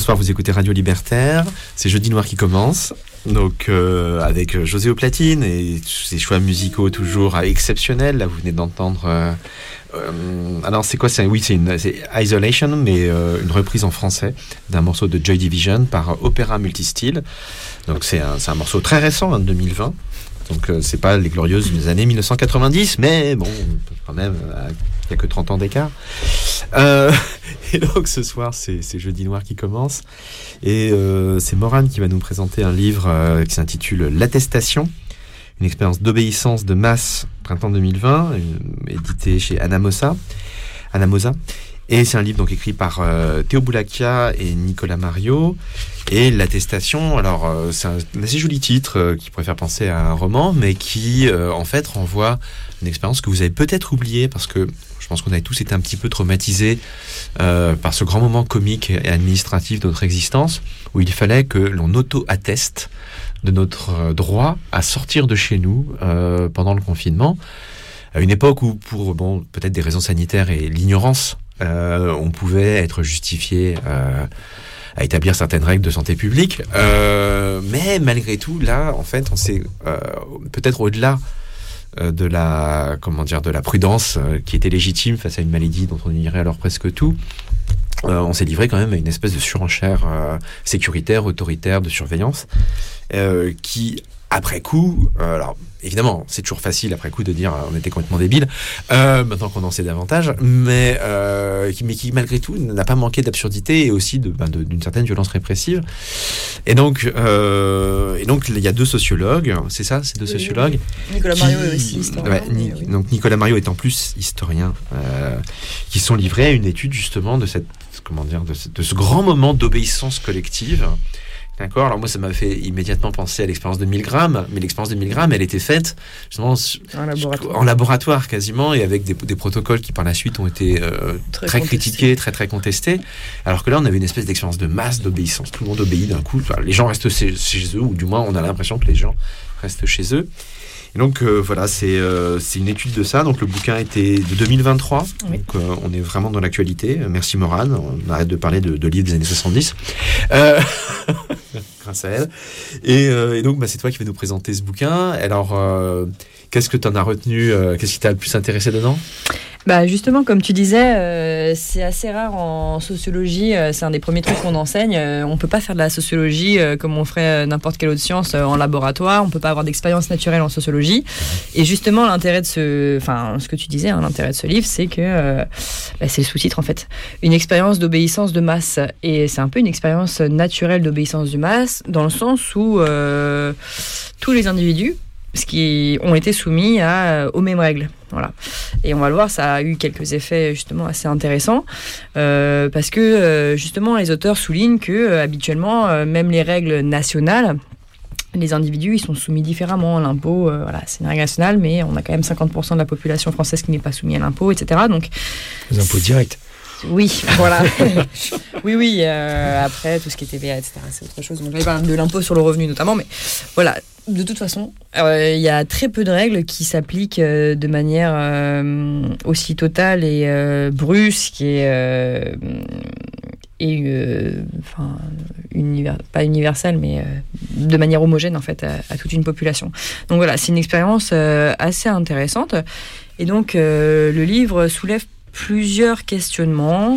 Bonsoir, vous écoutez Radio Libertaire, c'est Jeudi Noir qui commence, donc avec José au platine et ses choix musicaux toujours exceptionnels. Là vous venez d'entendre, alors c'est quoi, c'est Isolation, mais une reprise en français d'un morceau de Joy Division par Opéra Multistyle. Donc c'est un morceau très récent, de 2020. Donc c'est pas les glorieuses des années 1990, mais bon, quand même, il n'y a que 30 ans d'écart. Et donc ce soir, c'est Jeudi Noir qui commence. Et c'est Morane qui va nous présenter un livre qui s'intitule L'attestation, une expérience d'obéissance de masse, printemps 2020, édité chez Anamosa. Et c'est un livre donc écrit par Théo Boulakia et Nicolas Mario. Et l'attestation, alors c'est un assez joli titre qui pourrait faire penser à un roman, mais qui en fait renvoie une expérience que vous avez peut-être oubliée, parce que je pense qu'on avait tous été un petit peu traumatisés par ce grand moment comique et administratif de notre existence, où il fallait que l'on auto-atteste de notre droit à sortir de chez nous pendant le confinement, à une époque où, pour peut-être des raisons sanitaires et l'ignorance, on pouvait être justifié à établir certaines règles de santé publique, mais malgré tout, là, en fait, on s'est peut-être au-delà de la prudence qui était légitime face à une maladie dont on ignorait alors presque tout. On s'est livré quand même à une espèce de surenchère sécuritaire, autoritaire, de surveillance, qui, après coup, alors évidemment, c'est toujours facile après coup de dire on était complètement débiles, maintenant qu'on en sait davantage, mais qui malgré tout n'a pas manqué d'absurdité et aussi d'une certaine violence répressive. Et donc il y a deux sociologues, c'est ça, ces deux sociologues. Nicolas Mario est aussi historien. Donc Nicolas Mario est en plus historien, qui sont livrés à une étude justement de de ce grand moment d'obéissance collective. D'accord. Alors moi, ça m'a fait immédiatement penser à l'expérience de Milgram, mais l'expérience de Milgram, elle était faite justement en laboratoire quasiment, et avec des protocoles qui par la suite ont été très critiqués, très contestés. Alors que là, on avait une espèce d'expérience de masse, d'obéissance. Tout le monde obéit d'un coup. Enfin, les gens restent chez eux, ou du moins, on a l'impression que les gens restent chez eux. Et donc voilà, c'est une étude de ça. Donc le bouquin était de 2023. Oui. Donc on est vraiment dans l'actualité. Merci Morane. On arrête de parler de livres des années 70. Grâce à elle. Et donc c'est toi qui vas nous présenter ce bouquin. Alors qu'est-ce que tu en as retenu? Qu'est-ce qui t'a le plus intéressé dedans? Justement, comme tu disais, c'est assez rare en sociologie. C'est un des premiers trucs qu'on enseigne. On peut pas faire de la sociologie comme on ferait n'importe quelle autre science en laboratoire. On peut pas avoir d'expérience naturelle en sociologie. Et justement, l'intérêt de ce que tu disais, l'intérêt de ce livre, c'est que c'est le sous-titre en fait. Une expérience d'obéissance de masse. Et c'est un peu une expérience naturelle d'obéissance de masse, dans le sens où tous les individus qui ont été soumis aux mêmes règles. Voilà. Et on va le voir, ça a eu quelques effets justement assez intéressants, parce que justement les auteurs soulignent que habituellement, même les règles nationales, les individus ils sont soumis différemment. L'impôt, c'est une règle nationale, mais on a quand même 50% de la population française qui n'est pas soumise à l'impôt, etc. Donc, les impôts directs. Oui, voilà. oui. Après, tout ce qui est TVA, etc., c'est autre chose. Donc, là, il parle de l'impôt sur le revenu notamment, mais voilà. De toute façon, il y a très peu de règles qui s'appliquent de manière aussi totale et brusque pas universelle, mais de manière homogène en fait à toute une population. Donc voilà, c'est une expérience assez intéressante. Et donc le livre soulève plusieurs questionnements.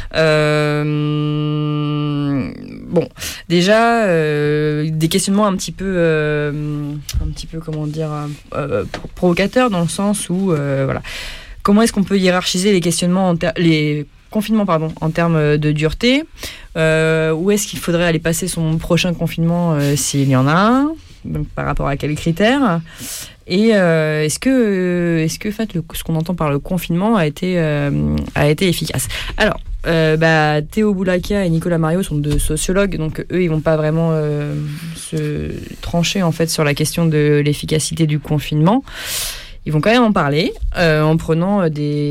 Déjà des questionnements un petit peu comment dire provocateurs, dans le sens où comment est-ce qu'on peut hiérarchiser les questionnements les confinements en termes de dureté, où est-ce qu'il faudrait aller passer son prochain confinement s'il y en a un, donc par rapport à quels critères. Et est-ce que en fait, ce qu'on entend par le confinement a été efficace? Alors, Théo Boulakia et Nicolas Mario sont deux sociologues, donc eux, ils vont pas vraiment se trancher en fait sur la question de l'efficacité du confinement. Ils vont quand même en parler en prenant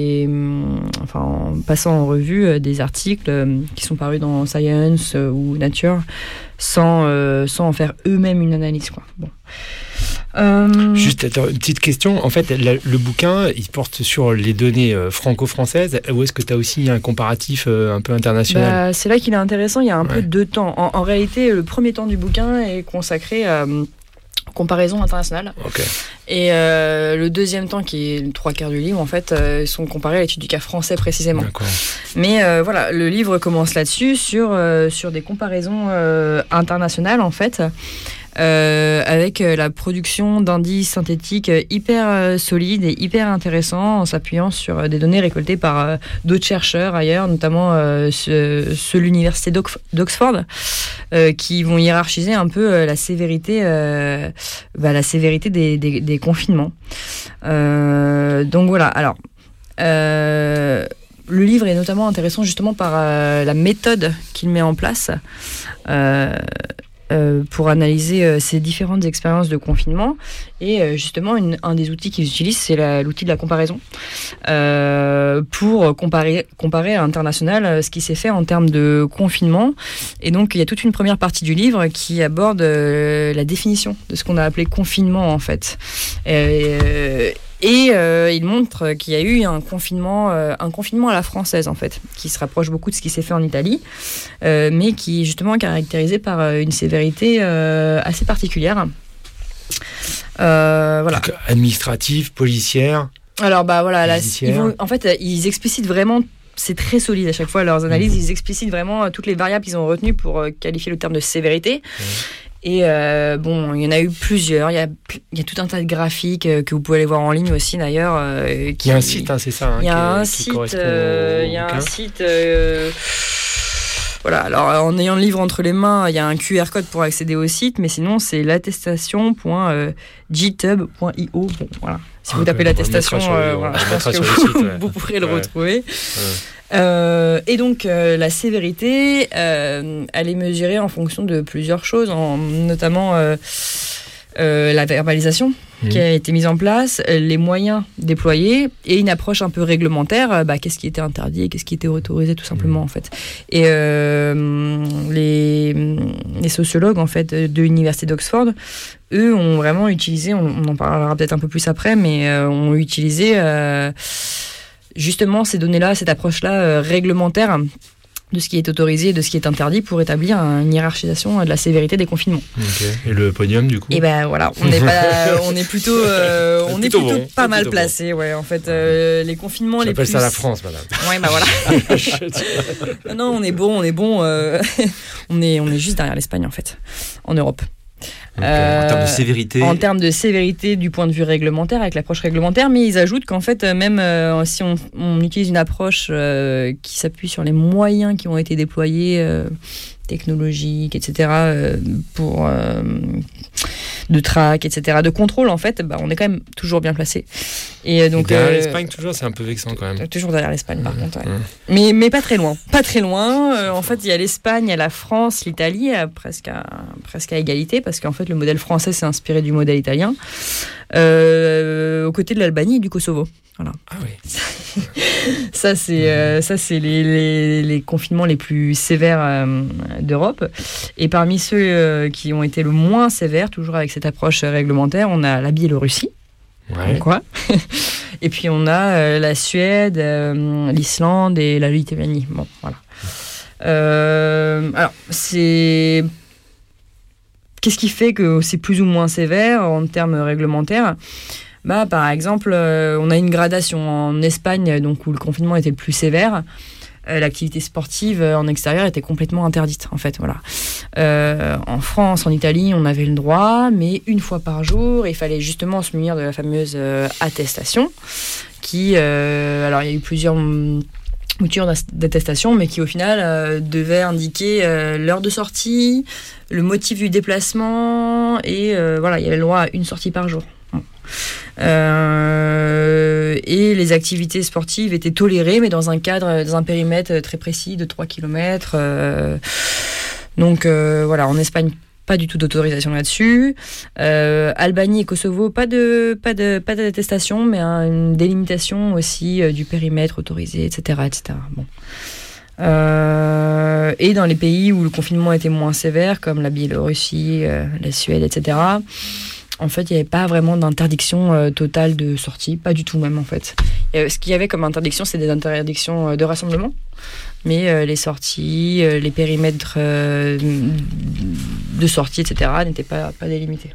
en passant en revue des articles qui sont parus dans Science ou Nature, sans en faire eux-mêmes une analyse, quoi. Bon. Juste attends, une petite question. En fait, le bouquin, il porte sur les données franco-françaises, ou est-ce que tu as aussi un comparatif un peu international? C'est là qu'il est intéressant, il y a un peu deux temps. En réalité, le premier temps du bouquin est consacré à comparaison internationale. Okay. Et le deuxième temps, qui est 3/4 du livre, en fait, sont comparés à l'étude du cas français précisément. D'accord. Mais voilà, le livre commence là-dessus, sur des comparaisons internationales, en fait. Avec la production d'indices synthétiques hyper solides et hyper intéressants, en s'appuyant sur des données récoltées par d'autres chercheurs ailleurs, notamment ceux de l'université d'Oxford, qui vont hiérarchiser un peu la sévérité des confinements. Donc voilà, alors... le livre est notamment intéressant justement par la méthode qu'il met en place pour analyser ces différentes expériences de confinement. Et justement, un des outils qu'ils utilisent, c'est l'outil de la comparaison, pour comparer à l'international ce qui s'est fait en termes de confinement. Et donc, il y a toute une première partie du livre qui aborde la définition de ce qu'on a appelé confinement, en fait. Et il montre qu'il y a eu un confinement à la française, en fait, qui se rapproche beaucoup de ce qui s'est fait en Italie, mais qui est justement caractérisé par une sévérité assez particulière. Voilà. Donc, administrative, policière. Alors voilà, là, ils explicitent vraiment. C'est très solide à chaque fois leurs analyses. Ils explicitent vraiment toutes les variables qu'ils ont retenues pour qualifier le terme de sévérité. Et il y en a eu plusieurs. Il y a tout un tas de graphiques que vous pouvez aller voir en ligne aussi d'ailleurs. Il y a un site, c'est ça. Il y a un site. Voilà. Alors en ayant le livre entre les mains, il y a un QR code pour accéder au site, mais sinon c'est l'attestation.github.io. Bon, voilà. Si vous tapez l'attestation, je pense que vous pourrez le retrouver. Et donc la sévérité, elle est mesurée en fonction de plusieurs choses, notamment la verbalisation qui a été mise en place, les moyens déployés et une approche un peu réglementaire. Qu'est-ce qui était interdit et qu'est-ce qui était autorisé, tout simplement, en fait. Et les sociologues, en fait, de l'université d'Oxford, eux ont vraiment utilisé, on en parlera peut-être un peu plus après, mais ont utilisé justement ces données-là, cette approche-là réglementaire de ce qui est autorisé et de ce qui est interdit pour établir une hiérarchisation de la sévérité des confinements. Okay. Et le podium, du coup? Et voilà, on est plutôt pas mal placé, ouais. En fait, les confinements les plus... J'appelle ça la France, madame. Ouais, voilà. Non, on est bon. On est juste derrière l'Espagne, en fait, en Europe. En termes de sévérité. En termes de sévérité du point de vue réglementaire, avec l'approche réglementaire, mais ils ajoutent qu'en fait, même si on utilise une approche qui s'appuie sur les moyens qui ont été déployés, technologiques, etc., de track, etc., de contrôle, en fait, on est quand même toujours bien placé. Et donc, derrière l'Espagne, toujours, c'est un peu vexant quand même. Toujours derrière l'Espagne, par contre. Ouais. Mais pas très loin. Pas très loin. En fait, il y a l'Espagne, il y a la France, l'Italie, presque à égalité, parce qu'en fait, le modèle français s'est inspiré du modèle italien, aux côtés de l'Albanie et du Kosovo. Voilà. Ah oui. Ça, c'est les confinements les plus sévères d'Europe. Et parmi ceux qui ont été le moins sévères, toujours avec cette approche réglementaire, on a la Biélorussie. Ouais. Quoi. Et puis on a la Suède, l'Islande et la Lituanie. Bon, voilà. Alors, qu'est-ce qui fait que c'est plus ou moins sévère en termes réglementaires ? Par exemple, on a une gradation en Espagne, donc où le confinement était le plus sévère. L'activité sportive en extérieur était complètement interdite, en fait. Voilà. En France, en Italie, on avait le droit, mais une fois par jour, il fallait justement se munir de la fameuse attestation, qui, alors il y a eu plusieurs moutures d'attestation, mais qui au final devait indiquer l'heure de sortie, le motif du déplacement, et voilà, il y avait le droit à une sortie par jour. Et les activités sportives étaient tolérées, mais dans un périmètre très précis de 3 km. Donc voilà, en Espagne, pas du tout d'autorisation là-dessus. Albanie et Kosovo, pas d'attestation, mais une délimitation aussi du périmètre autorisé, etc. Bon. Et dans les pays où le confinement était moins sévère, comme la Biélorussie, la Suède, etc., en fait, il n'y avait pas vraiment d'interdiction totale de sortie, pas du tout même en fait. Ce qu'il y avait comme interdiction, c'est des interdictions de rassemblement, mais les sorties, les périmètres de sortie, etc., n'étaient pas délimités.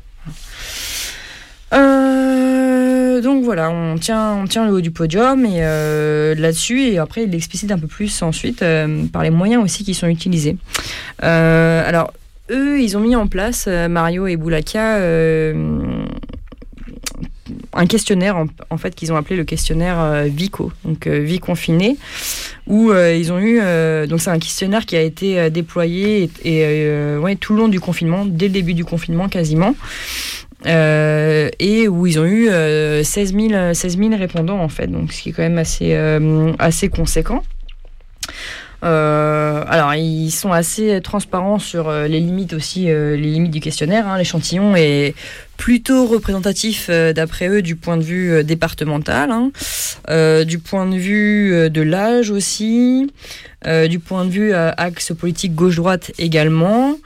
Donc voilà, on tient le haut du podium et là-dessus, et après il l'explicite un peu plus ensuite par les moyens aussi qui sont utilisés. Alors eux, ils ont mis en place, Mario et Boulaka, un questionnaire en fait qu'ils ont appelé le questionnaire VICO, donc vie confinée, où ils ont eu donc c'est un questionnaire qui a été déployé et tout le long du confinement, dès le début du confinement quasiment. Et où ils ont eu 16 000 répondants en fait, donc ce qui est quand même assez conséquent. Alors ils sont assez transparents sur les limites aussi, les limites du questionnaire, hein. L'échantillon est plutôt représentatif d'après eux du point de vue départemental, hein. Du point de vue de l'âge aussi, du point de vue axe politique gauche-droite également.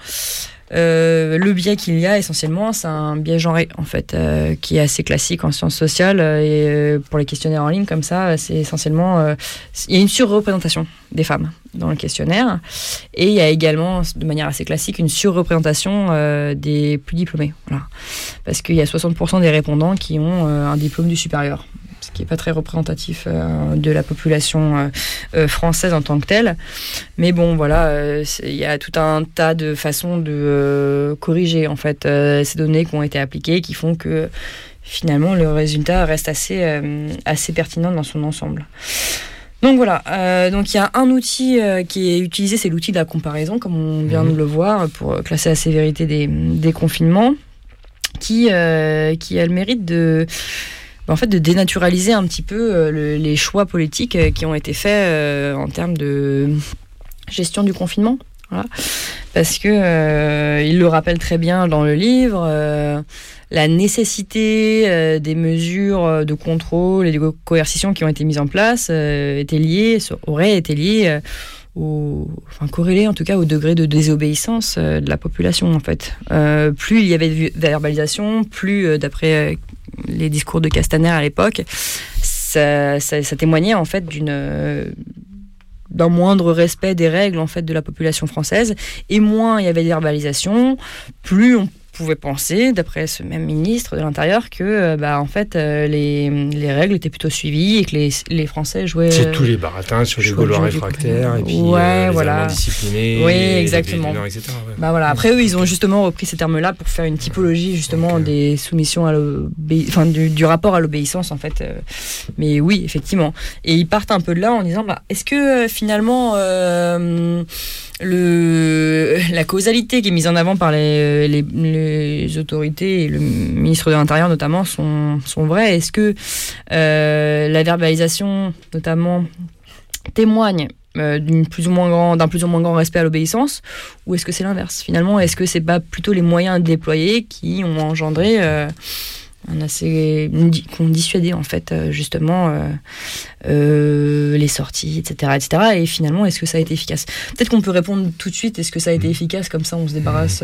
Le biais qu'il y a essentiellement, c'est un biais genré en fait, qui est assez classique en sciences sociales, et pour les questionnaires en ligne comme ça, c'est essentiellement il y a une surreprésentation des femmes dans le questionnaire, et il y a également de manière assez classique une surreprésentation des plus diplômés, voilà. Parce qu'il y a 60% des répondants qui ont un diplôme du supérieur, ce qui n'est pas très représentatif de la population française en tant que telle. Mais bon, voilà, il y a tout un tas de façons de corriger en fait ces données qui ont été appliquées, qui font que finalement le résultat reste assez pertinent dans son ensemble. Donc voilà, donc il y a un outil qui est utilisé, c'est l'outil de la comparaison, comme on vient de le voir, pour classer la sévérité des confinements, qui a le mérite de dénaturaliser un petit peu les choix politiques qui ont été faits en termes de gestion du confinement. Voilà. Parce que il le rappelle très bien dans le livre, la nécessité des mesures de contrôle et de coercition qui ont été mises en place aurait été liée corrélé en tout cas au degré de désobéissance de la population en fait. Plus il y avait de verbalisation, plus d'après les discours de Castaner à l'époque, ça témoignait en fait d'un moindre respect des règles en fait de la population française, et moins il y avait de verbalisation, plus on pouvait penser, d'après ce même ministre de l'Intérieur, que en fait les règles étaient plutôt suivies et que les Français jouaient. C'est tous les baratins sur les Gaulois réfractaires et puis les Allemands disciplinés, exactement. Les etc. Ouais. Voilà. Après eux, ils ont justement repris ces termes-là pour faire une typologie justement des soumissions à du rapport à l'obéissance en fait. Mais oui, effectivement. Et ils partent un peu de là en disant est-ce que finalement la causalité qui est mise en avant par les autorités et le ministre de l'Intérieur notamment sont vraies? Est-ce que la verbalisation notamment témoigne d'un plus ou moins grand respect à l'obéissance, ou est-ce que c'est l'inverse finalement? Est-ce que c'est pas plutôt les moyens déployés qui ont engendré qui ont dissuadé en fait justement les sorties, etc. Et finalement, est-ce que ça a été efficace? Peut-être qu'on peut répondre tout de suite, est-ce que ça a été efficace? Comme ça, on se débarrasse.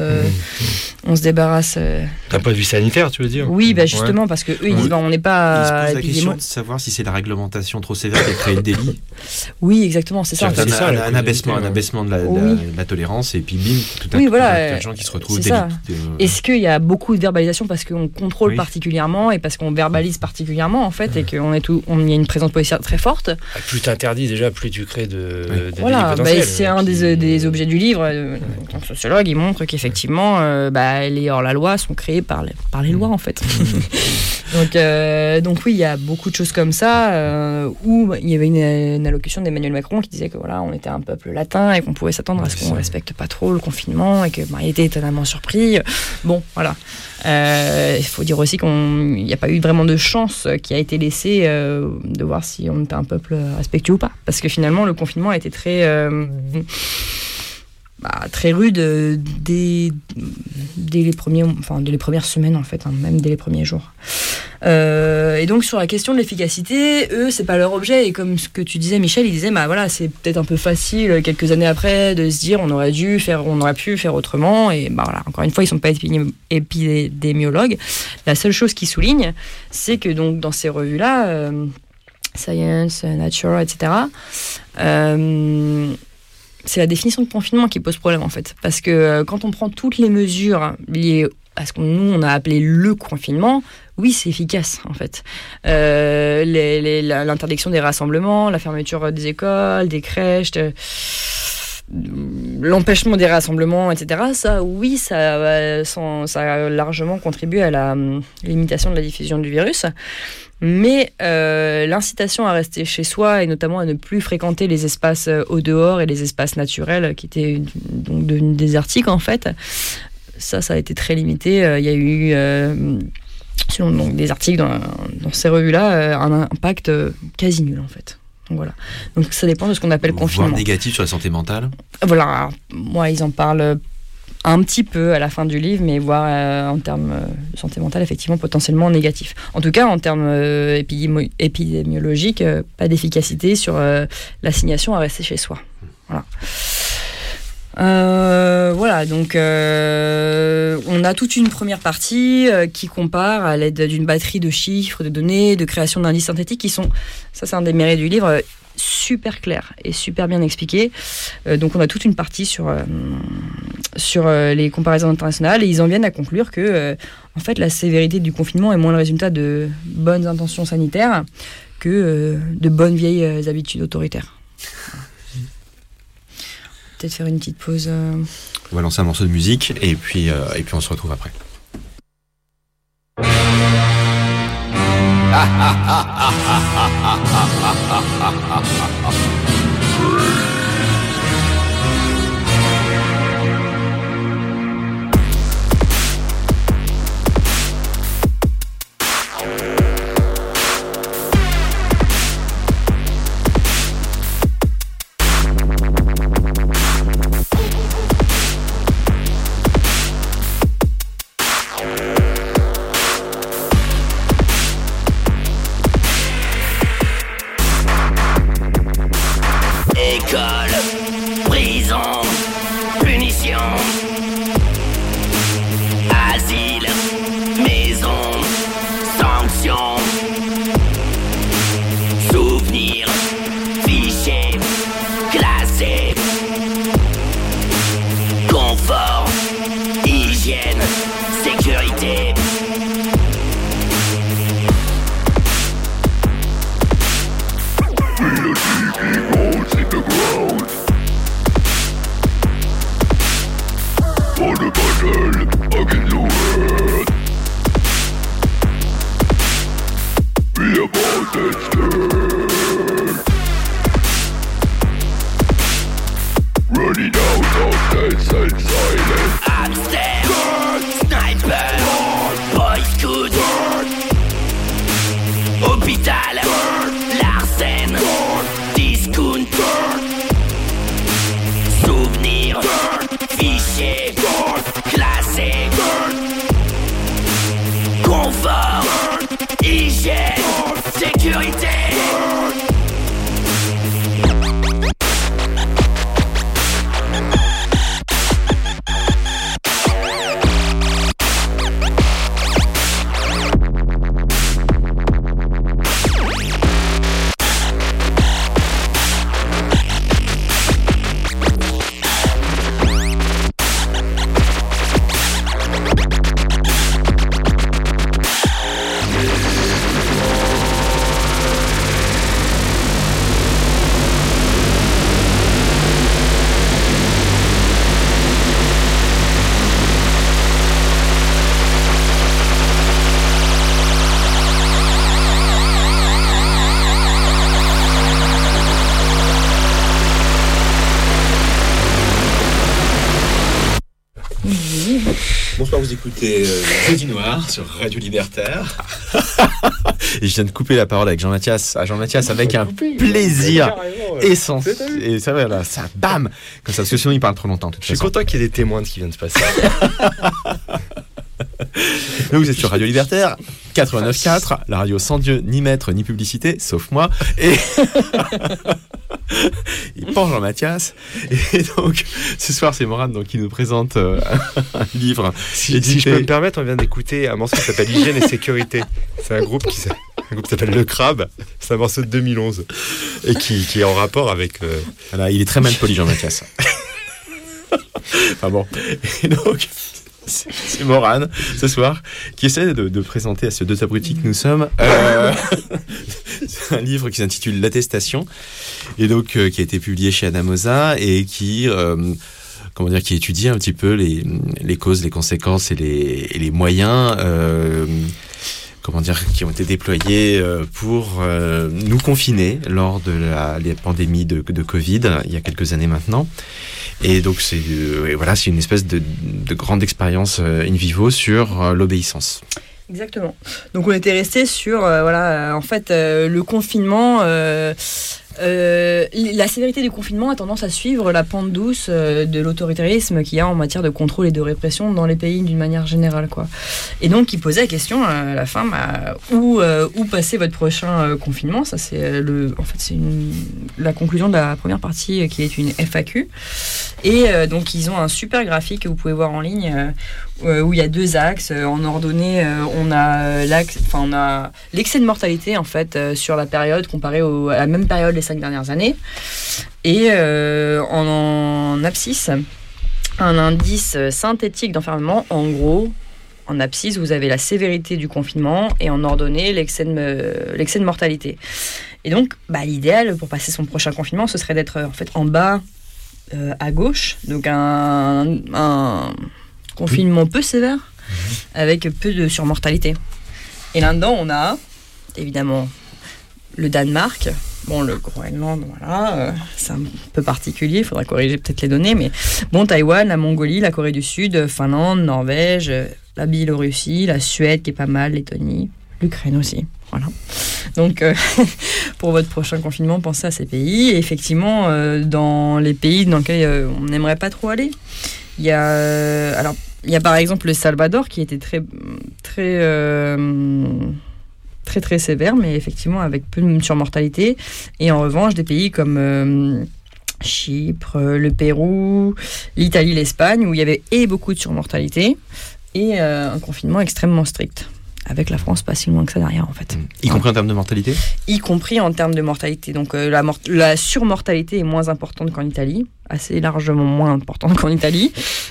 D'un point de vue sanitaire, tu veux dire? Oui, justement, parce que eux, ils disent on n'est pas. Ils se posent la question de savoir si c'est la réglementation trop sévère qui a créé le délit. Oui, exactement, c'est ça. C'est ça, un abaissement de la tolérance, et puis bim, tout à coup, il y a des gens qui se retrouvent délités. Est-ce qu'il y a beaucoup de verbalisation parce qu'on contrôle particulièrement et parce qu'on verbalise particulièrement en fait, et qu'il y a une présence policière très forte? Plus t'interdis déjà, plus tu crées de voilà, c'est un des objets du livre. En sociologue, il montre qu'effectivement les hors-la-loi sont créés par les lois en fait. Donc oui, il y a beaucoup de choses comme ça où il y avait une allocution d'Emmanuel Macron qui disait que voilà, on était un peuple latin et qu'on pouvait s'attendre à ce qu'on respecte pas trop le confinement, et que il était étonnamment surpris. Bon, voilà. Il faut dire aussi qu'il n'y a pas eu vraiment de chance qui a été laissée de voir si on était un peuple respectueux ou pas, parce que finalement le confinement a été très très rude dès les premières semaines, en fait, même dès les premiers jours. Et donc, sur la question de l'efficacité, eux, c'est pas leur objet. Et comme ce que tu disais, Michel, il disait, voilà, c'est peut-être un peu facile, quelques années après, de se dire, on aurait pu faire autrement. Et voilà, encore une fois, ils sont pas épidémiologues. La seule chose qu'ils soulignent, c'est que donc, dans ces revues-là, Science, Nature, etc., c'est la définition de confinement qui pose problème, en fait. Parce que quand on prend toutes les mesures liées à ce on a appelé le confinement, oui, c'est efficace, en fait. L'interdiction des rassemblements, la fermeture des écoles, des crèches, l'empêchement des rassemblements, etc. Ça, oui, ça a largement contribué à la limitation de la diffusion du virus. Mais l'incitation à rester chez soi et notamment à ne plus fréquenter les espaces au dehors et les espaces naturels qui étaient donc devenus désertiques, en fait, ça a été très limité. Il y a eu, selon donc, des articles dans ces revues-là, un impact quasi nul, en fait. Donc voilà. Donc ça dépend de ce qu'on appelle confinement. Voire négatif sur la santé mentale. Voilà. Moi, ils en parlent un petit peu à la fin du livre, mais voire en termes de santé mentale, effectivement, potentiellement négatif. En tout cas, en termes épidémiologiques, pas d'efficacité sur l'assignation à rester chez soi. Voilà. Voilà, donc on a toute une première partie qui compare à l'aide d'une batterie de chiffres, de données, de création d'indices synthétiques qui sont, ça c'est un des mérites du livre, super clair et super bien expliqué. Donc on a toute une partie sur les comparaisons internationales et ils en viennent à conclure que en fait la sévérité du confinement est moins le résultat de bonnes intentions sanitaires que de bonnes vieilles habitudes autoritaires. Peut-être faire une petite pause. On va lancer un morceau de musique et puis on se retrouve après. Bonsoir, vous écoutez Jeudi Noir sur Radio Libertaire. Et je viens de couper la parole avec Jean-Mathias. À Jean-Mathias, avec un plaisir essentiel. Et ça, voilà, ça, bam, comme ça, parce que sinon il parle trop longtemps. Je suis content qu'il y ait des témoins de ce qui vient de se passer. Donc vous êtes sur Radio Libertaire 89.4, la radio sans Dieu, ni maître, ni publicité, sauf moi. Et il pense Jean-Mathias. Et donc ce soir c'est Morane donc, qui nous présente un livre. Si je peux me permettre, on vient d'écouter un morceau qui s'appelle Hygiène et Sécurité. C'est un groupe qui s'appelle Le Crabe. C'est un morceau de 2011 et qui est en rapport avec... Voilà, il est très mal poli Jean-Mathias. Enfin bon. Et donc... C'est Morane, ce soir, qui essaie de présenter à ces deux abrutis que nous sommes c'est un livre qui s'intitule L'Attestation, et donc qui a été publié chez Anamosa et qui qui étudie un petit peu les causes, les conséquences et les moyens qui ont été déployés pour nous confiner lors de la pandémie de Covid, il y a quelques années maintenant. Et donc c'est une espèce de grande expérience in vivo sur l'obéissance. Exactement. Donc on était resté sur le confinement. La sévérité du confinement a tendance à suivre la pente douce de l'autoritarisme qu'il y a en matière de contrôle et de répression dans les pays d'une manière générale, quoi. Et donc il posait la question à la fin, où passer votre prochain confinement. Ça c'est la conclusion de la première partie qui est une FAQ. Et donc ils ont un super graphique que vous pouvez voir en ligne où il y a deux axes. En ordonnée, on a l'excès de mortalité en fait sur la période comparée à la même période les 5 dernières années. Et en abscisse, un indice synthétique d'enfermement. En gros, en abscisse, vous avez la sévérité du confinement et en ordonnée, l'excès de mortalité. Et donc, l'idéal pour passer son prochain confinement, ce serait d'être en fait en bas à gauche, donc un confinement peu sévère avec peu de surmortalité. Et là-dedans, on a évidemment le Danemark, le Groenland, c'est un peu particulier, il faudra corriger peut-être les données, mais Taïwan, la Mongolie, la Corée du Sud, Finlande, Norvège, la Biélorussie, la Suède qui est pas mal, Lettonie, l'Ukraine aussi. Voilà. Donc, pour votre prochain confinement, pensez à ces pays. Et effectivement, dans les pays dans lesquels on n'aimerait pas trop aller, il y a par exemple le Salvador qui était très sévère, mais effectivement avec peu de surmortalité. Et en revanche, des pays comme Chypre, le Pérou, l'Italie, l'Espagne, où il y avait beaucoup de surmortalité et un confinement extrêmement strict. Avec la France, pas si loin que ça derrière, en fait. Y compris en termes de mortalité ? Y compris en termes de mortalité. Donc, la surmortalité est moins importante qu'en Italie, assez largement moins importante qu'en Italie,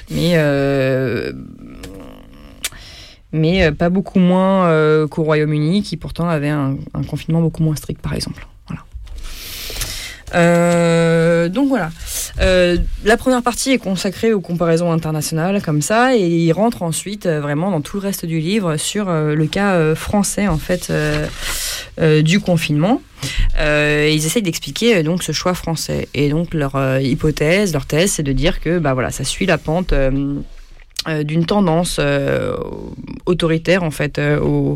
mais pas beaucoup moins qu'au Royaume-Uni, qui pourtant avait un confinement beaucoup moins strict, par exemple. Donc voilà. La première partie est consacrée aux comparaisons internationales comme ça, et il rentre ensuite vraiment dans tout le reste du livre sur le cas français en fait du confinement. Ils essayent d'expliquer donc ce choix français, et donc leur thèse, c'est de dire que ça suit la pente d'une tendance autoritaire en fait au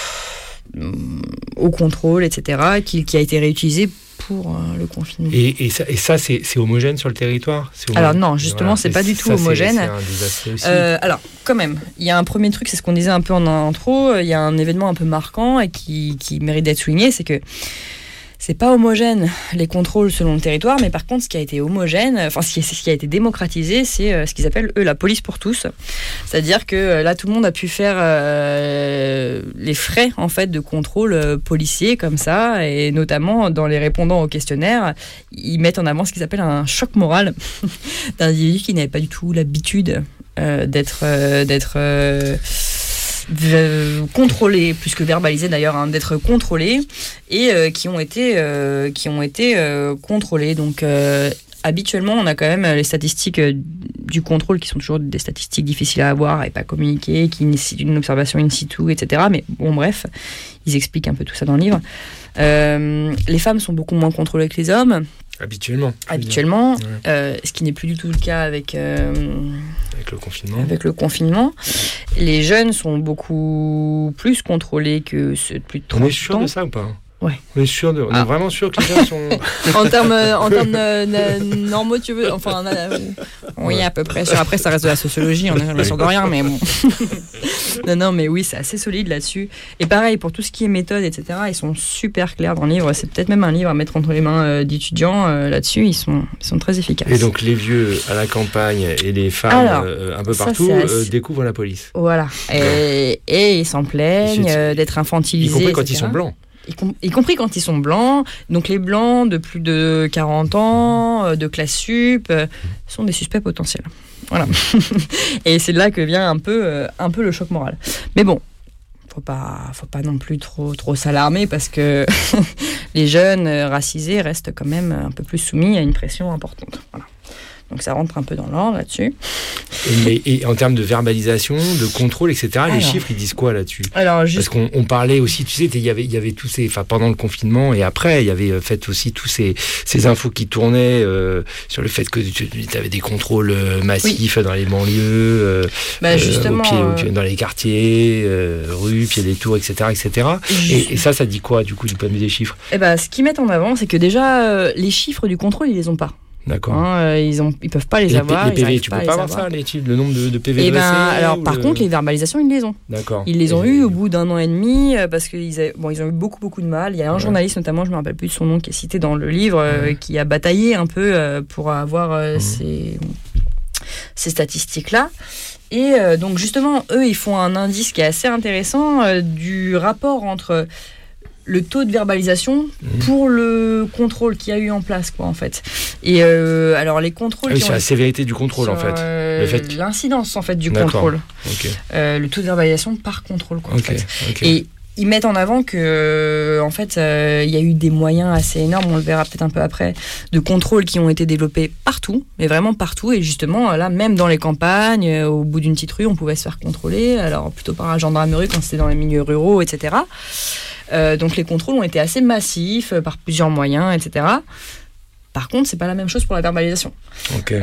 contrôle, etc., qui a été réutilisé pour le confinement. Et ça c'est homogène sur le territoire ? Alors non, justement, c'est pas du tout homogène. C'est un des aspects aussi. Alors, quand même, il y a un premier truc, c'est ce qu'on disait un peu en intro, il y a un événement un peu marquant et qui mérite d'être souligné, c'est que c'est pas homogène les contrôles selon le territoire, mais par contre, ce qui a été homogène, ce qui a été démocratisé, c'est ce qu'ils appellent, eux, la police pour tous. C'est-à-dire que là, tout le monde a pu faire les frais, en fait, de contrôle policier, comme ça, et notamment, dans les répondants au questionnaire, ils mettent en avant ce qu'ils appellent un choc moral d'individus qui n'avaient pas du tout l'habitude d'être contrôlés, plus que verbalisés d'ailleurs, d'être contrôlés, et qui ont été contrôlés. Donc habituellement, on a quand même les statistiques du contrôle qui sont toujours des statistiques difficiles à avoir et pas communiquées, qui nécessitent une observation in situ, etc. Mais bon, bref, ils expliquent un peu tout ça dans le livre. Les femmes sont beaucoup moins contrôlées que les hommes. Habituellement. Ce qui n'est plus du tout le cas avec le confinement. Avec le confinement. Les jeunes sont beaucoup plus contrôlés que ceux de plus de 30 ans. On est sûr de ça ou pas ? Ouais. On est vraiment sûr que les gens sont... en termes normaux, tu veux. Enfin, oui, à peu près sûr. Après, ça reste de la sociologie, on n'est jamais sûr de rien, mais bon. non, mais oui, c'est assez solide là-dessus. Et pareil, pour tout ce qui est méthode, etc., ils sont super clairs dans le livre. C'est peut-être même un livre à mettre entre les mains d'étudiants. Là-dessus, ils sont très efficaces. Et donc, les vieux à la campagne et les femmes un peu partout découvrent la police. Voilà. Et ils s'en plaignent d'être infantilisés. Y compris quand ils sont blancs. Y compris quand ils sont blancs. Donc les blancs de plus de 40 ans, de classe sup, sont des suspects potentiels. Voilà. Et c'est là que vient un peu le choc moral. Mais bon, faut pas non plus trop s'alarmer parce que les jeunes racisés restent quand même un peu plus soumis à une pression importante. Voilà. Donc ça rentre un peu dans l'ordre là-dessus. Et en termes de verbalisation, de contrôle, etc., les chiffres, ils disent quoi là-dessus ? Parce qu'on parlait aussi, tu sais, il y avait tous ces... Enfin, pendant le confinement et après, il y avait fait aussi tous ces infos qui tournaient sur le fait que tu avais des contrôles massifs dans les banlieues, justement, dans les quartiers, rues, pieds des tours, etc., etc. Et ça dit quoi, du coup, du point de vue des chiffres ? Ce qu'ils mettent en avant, c'est que déjà, les chiffres du contrôle, ils les ont pas. D'accord. Ils peuvent pas les avoir. Les PV, tu peux pas avoir ça, le nombre de PV dressés. Par contre, les verbalisations, ils les ont. D'accord. Ils les ont eu au bout d'1 an et demi parce qu'ils ont eu beaucoup de mal. Il y a un journaliste notamment, je me rappelle plus de son nom, qui est cité dans le livre, qui a bataillé un peu pour avoir ces statistiques-là. Et donc justement, eux, ils font un indice qui est assez intéressant du rapport entre le taux de verbalisation pour le contrôle qu'il y a eu en place, quoi, en fait. Et alors les contrôles... sur la sévérité du contrôle, en fait. L'incidence, en fait, du contrôle. Okay. Le taux de verbalisation par contrôle, quoi, en fait. Okay. Et ils mettent en avant que, en fait, il y a eu des moyens assez énormes, on le verra peut-être un peu après, de contrôle qui ont été développés partout, mais vraiment partout. Et justement, là, même dans les campagnes, au bout d'une petite rue, on pouvait se faire contrôler, alors plutôt par la gendarmerie quand c'était dans les milieux ruraux, etc. Donc les contrôles ont été assez massifs par plusieurs moyens, etc. Par contre, c'est pas la même chose pour la verbalisation. Okay.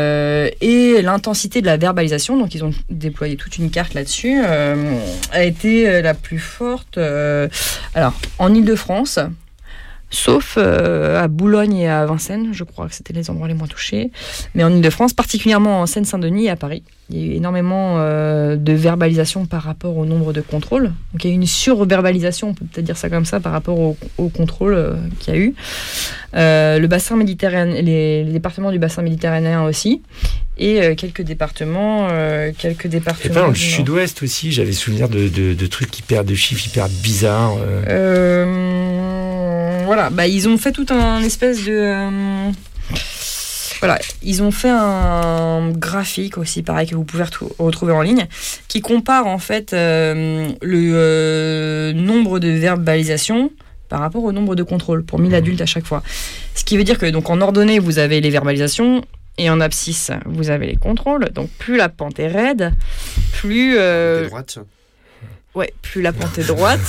Et l'intensité de la verbalisation, donc ils ont déployé toute une carte là-dessus, a été la plus forte. Alors, en Île-de-France, sauf à Boulogne et à Vincennes, je crois que c'était les endroits les moins touchés. Mais en Île-de-France, particulièrement en Seine-Saint-Denis et à Paris, il y a eu énormément de verbalisation par rapport au nombre de contrôles. Donc il y a eu une surverbalisation, on peut peut-être dire ça comme ça, par rapport au contrôle qu'il y a eu. Le bassin méditerranéen, les départements du bassin méditerranéen aussi. Et quelques départements. Et pas dans le sud-ouest aussi, j'avais souvenir de trucs de chiffres hyper bizarres. Voilà, ils ont fait tout un espèce de... Voilà, ils ont fait un graphique aussi, pareil, que vous pouvez retrouver en ligne, qui compare en fait le nombre de verbalisations par rapport au nombre de contrôles pour 1000 adultes à chaque fois. Ce qui veut dire que donc en ordonnée, vous avez les verbalisations et en abscisse, vous avez les contrôles. Donc plus la pente est raide, plus... droite. Ouais, plus la pente est droite.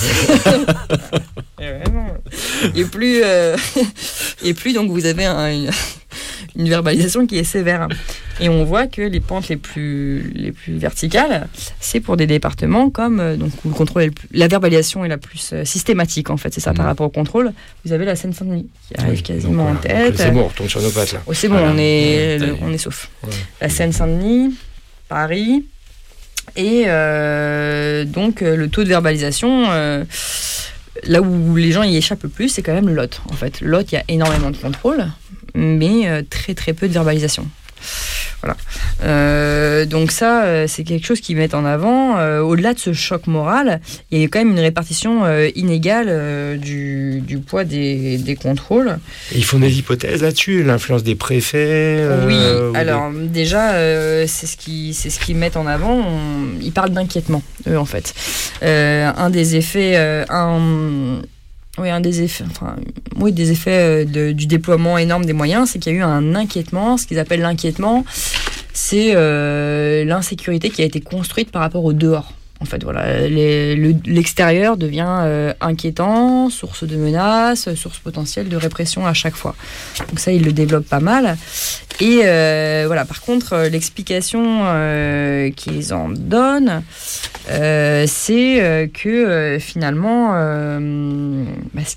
et plus donc vous avez une verbalisation qui est sévère. Et on voit que les pentes les plus verticales, c'est pour des départements comme donc où le contrôle la verbalisation est la plus systématique en fait, c'est ça par rapport au contrôle. Vous avez la Seine-Saint-Denis qui arrive quasiment en tête. C'est bon, on retombe sur nos pattes là. Oh, c'est bon, on est sauf. Ouais. La Seine-Saint-Denis, Paris. Et donc le taux de verbalisation, là où les gens y échappent le plus, c'est quand même le Lot. En fait, le Lot, il y a énormément de contrôle, mais très très peu de verbalisation. Voilà. Donc ça, c'est quelque chose qu'ils mettent en avant. Au-delà de ce choc moral, il y a quand même une répartition inégale du poids des contrôles. Et ils font des hypothèses là-dessus, l'influence des préfets. Oui. Alors déjà, c'est ce qu'ils mettent en avant. Ils parlent d'inquiétement, eux, en fait. Un des effets, des effets du déploiement énorme des moyens, c'est qu'il y a eu un inquiétement. Ce qu'ils appellent l'inquiétement, c'est l'insécurité qui a été construite par rapport au dehors, En fait, voilà, l'extérieur devient inquiétant, source de menaces, source potentielle de répression à chaque fois. Donc ça, il le développe pas mal. Et voilà, par contre, l'explication qu'ils en donnent, c'est que finalement, ce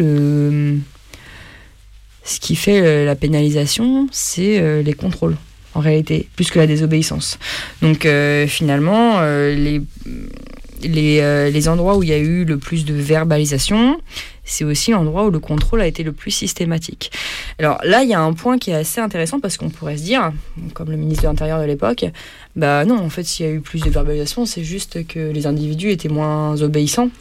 qui fait la pénalisation, c'est les contrôles. En réalité, plus que la désobéissance. Donc finalement, les endroits où il y a eu le plus de verbalisation, c'est aussi l'endroit où le contrôle a été le plus systématique. Alors là, il y a un point qui est assez intéressant parce qu'on pourrait se dire, comme le ministre de l'Intérieur de l'époque, non, en fait, s'il y a eu plus de verbalisation, c'est juste que les individus étaient moins obéissants.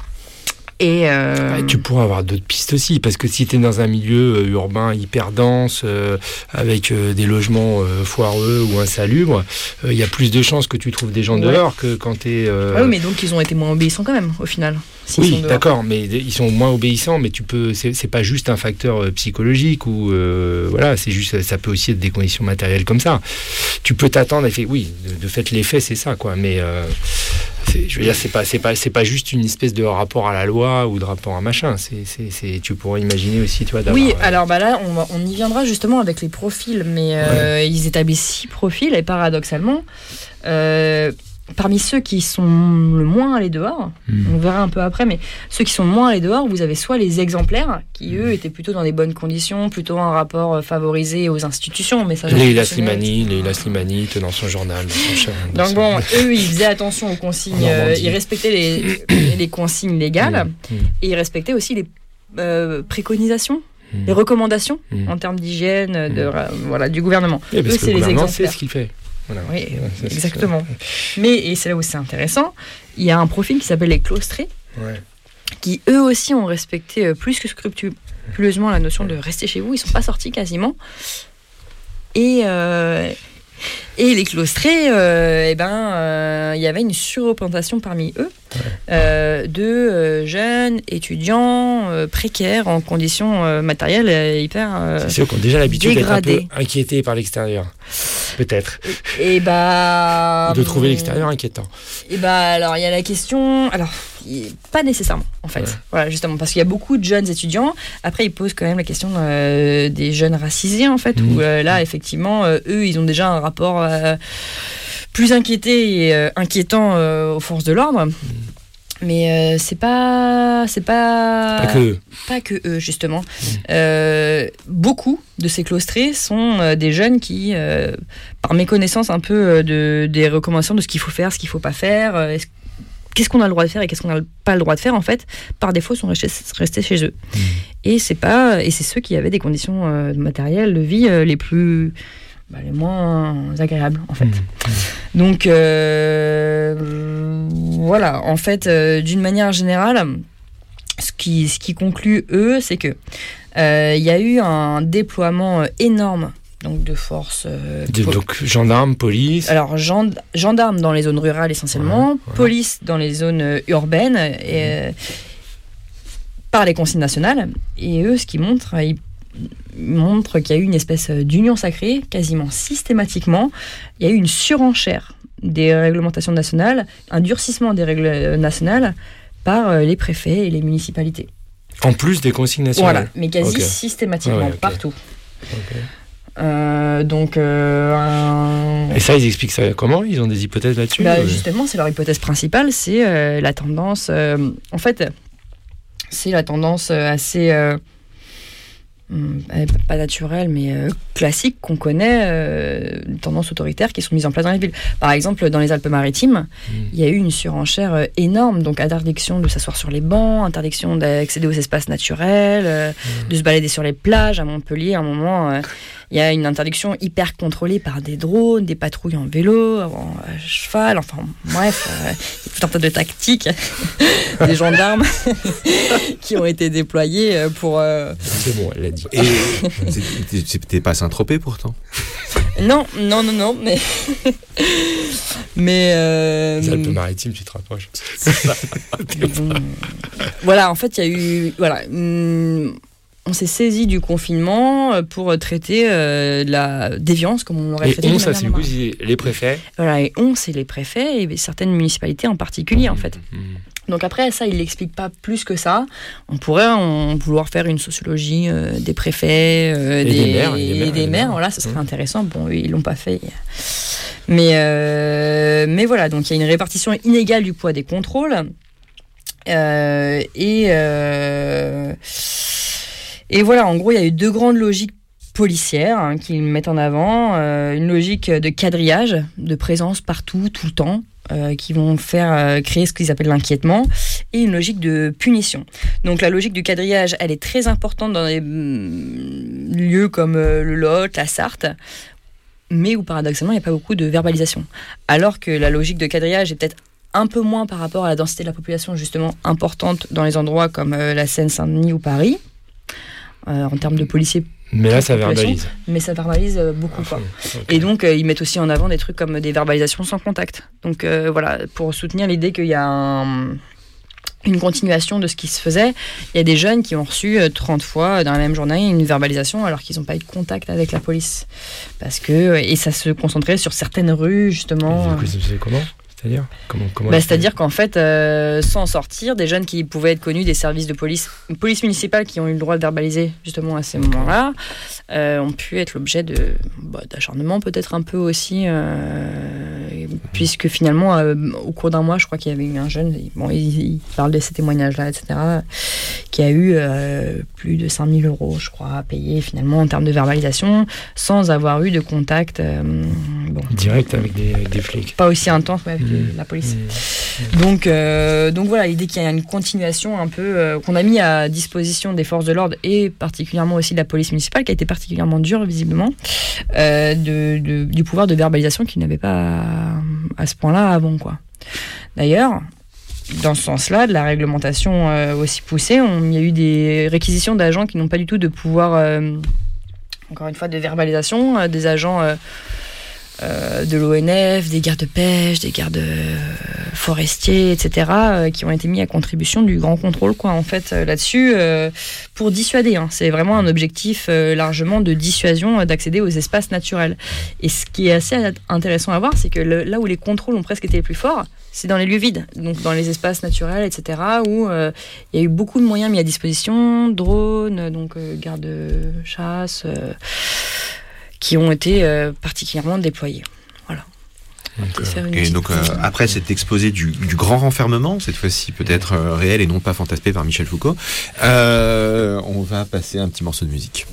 Et tu pourrais avoir d'autres pistes aussi, parce que si tu es dans un milieu urbain hyper dense, avec des logements foireux ou insalubres, il y a plus de chances que tu trouves des gens dehors que quand tu es... Oui, mais donc ils ont été moins obéissants quand même, au final. Oui, d'accord, mais ils sont moins obéissants, mais c'est pas juste un facteur psychologique ou voilà, c'est juste, ça peut aussi être des conditions matérielles comme ça. Tu peux t'attendre, oui, de fait l'effet c'est ça, quoi, mais je veux dire, c'est pas juste une espèce de rapport à la loi ou de rapport à machin. Tu pourrais imaginer aussi, tu vois, d'avoir... Oui, alors là, on y viendra justement avec les profils, mais ils établissent 6 profils et paradoxalement, parmi ceux qui sont le moins allés dehors, on verra un peu après, mais ceux qui sont le moins allés dehors, vous avez soit les exemplaires, qui eux étaient plutôt dans des bonnes conditions, plutôt un rapport favorisé aux institutions. Leïla Slimani tenant son journal. Donc bon, eux, ils faisaient attention aux consignes, ils respectaient les consignes légales, et ils respectaient aussi les préconisations, les recommandations en termes d'hygiène du gouvernement. Eux, c'est les exemplaires. C'est ce qu'il fait. Voilà. Oui, exactement. Et c'est là où c'est intéressant, il y a un profil qui s'appelle les claustrés, qui eux aussi ont respecté plus que scrupuleusement la notion de rester chez vous. Ils ne sont pas sortis quasiment. Et les claustrés, il y avait une surreprésentation parmi eux de jeunes étudiants précaires en conditions matérielles hyper c'est sûr qu'on a déjà l'habitude d'être un peu inquiétés par l'extérieur, peut-être. De trouver l'extérieur inquiétant. Alors il y a la question, pas nécessairement en fait. Voilà, justement parce qu'il y a beaucoup de jeunes étudiants. Après ils posent quand même la question des jeunes racisés en fait, où là effectivement eux ils ont déjà un rapport plus inquiété et inquiétant aux forces de l'ordre. Mais c'est pas que eux justement. Beaucoup de ces claustrés sont des jeunes qui, par méconnaissance un peu des recommandations de ce qu'il faut faire, ce qu'il faut pas faire, qu'est-ce qu'on a le droit de faire et qu'est-ce qu'on n'a pas le droit de faire, en fait, par défaut sont restés chez eux. Et c'est ceux qui avaient des conditions matérielles de vie les moins agréables, en fait. Donc voilà, en fait, d'une manière générale, ce qui conclut eux, c'est que il y a eu un déploiement énorme donc de forces donc gendarmes, police. Alors gendarmes dans les zones rurales essentiellement, police dans les zones urbaines et par les consignes nationales. Et eux, ce qu'ils montrent, montre qu'il y a eu une espèce d'union sacrée, quasiment systématiquement. Il y a eu une surenchère des réglementations nationales, un durcissement des règles nationales par les préfets et les municipalités. En plus des consignes nationales. Voilà, mais quasi systématiquement, partout. Et ça, ils expliquent ça comment ? Ils ont des hypothèses là-dessus ? Justement, c'est leur hypothèse principale, c'est la tendance... en fait, c'est la tendance assez... pas naturelle, mais classique qu'on connaît, tendances autoritaires qui sont mises en place dans les villes. Par exemple, dans les Alpes-Maritimes, il y a eu une surenchère énorme, donc interdiction de s'asseoir sur les bancs, interdiction d'accéder aux espaces naturels, de se balader sur les plages. À Montpellier, à un moment, il y a une interdiction hyper contrôlée par des drones, des patrouilles en vélo, à cheval, enfin bref, tout un tas de tactiques, des gendarmes qui ont été déployés pour... C'est bon, elle l'a dit. Et c'était pas Saint-Tropez pourtant. Non, mais les Alpes-Maritimes, tu te rapproches. Voilà, en fait, il y a eu on s'est saisi du confinement pour traiter la déviance, comme on l'aurait traité. Et ça, c'est du coup les préfets. Voilà, et c'est les préfets et certaines municipalités en particulier, en fait. Donc après, ça, il l'explique pas plus que ça. On pourrait vouloir faire une sociologie des préfets, des maires. Voilà, ça serait intéressant. Bon, ils l'ont pas fait. Mais voilà, donc il y a une répartition inégale du poids des contrôles. Et voilà, en gros, il y a eu 2 grandes logiques policières qui mettent en avant. Une logique de quadrillage, de présence partout, tout le temps, qui vont faire créer ce qu'ils appellent l'inquiétement, et une logique de punition. Donc la logique du quadrillage, elle est très importante dans des lieux comme le Lot, la Sarthe, mais où paradoxalement, il n'y a pas beaucoup de verbalisation. Alors que la logique de quadrillage est peut-être un peu moins par rapport à la densité de la population, justement importante dans les endroits comme la Seine-Saint-Denis ou Paris, en termes de policiers. Mais là, ça verbalise. Mais ça verbalise beaucoup. Quoi. Okay. Et donc, ils mettent aussi en avant des trucs comme des verbalisations sans contact. Donc, voilà, pour soutenir l'idée qu'il y a une continuation de ce qui se faisait, il y a des jeunes qui ont reçu 30 fois dans la même journée une verbalisation alors qu'ils n'ont pas eu de contact avec la police. Et ça se concentrait sur certaines rues, justement. C'est comment ? C'est-à-dire c'est-à-dire qu'en fait, sans sortir, des jeunes qui pouvaient être connus des services de police municipale qui ont eu le droit de verbaliser justement à ces moments-là, ont pu être l'objet d'acharnement peut-être un peu aussi, puisque finalement, au cours d'un mois, je crois qu'il y avait eu un jeune, il parle de ces témoignages-là, etc., qui a eu plus de 5 000 € je crois, à payer finalement en termes de verbalisation, sans avoir eu de contact direct avec des flics. Pas aussi intense, ouais, avec la police. Donc voilà, l'idée qu'il y a une continuation un peu qu'on a mis à disposition des forces de l'ordre et particulièrement aussi de la police municipale, qui a été particulièrement dure visiblement, du pouvoir de verbalisation qu'ils n'avaient pas à ce point-là avant, quoi. D'ailleurs, dans ce sens-là, de la réglementation aussi poussée, il y a eu des réquisitions d'agents qui n'ont pas du tout de pouvoir, encore une fois, de verbalisation, des agents de l'ONF, des gardes-pêche, des gardes forestiers, etc., qui ont été mis à contribution du grand contrôle, quoi, en fait, là-dessus, pour dissuader. Hein. C'est vraiment un objectif largement de dissuasion d'accéder aux espaces naturels. Et ce qui est assez intéressant à voir, c'est que là où les contrôles ont presque été les plus forts, c'est dans les lieux vides, donc dans les espaces naturels, etc., où il y a eu beaucoup de moyens mis à disposition, drones, donc gardes-chasse, qui ont été particulièrement déployés. Voilà. Et donc, après cet exposé du grand renfermement, cette fois-ci peut-être réel et non pas fantasmé par Michel Foucault, on va passer un petit morceau de musique.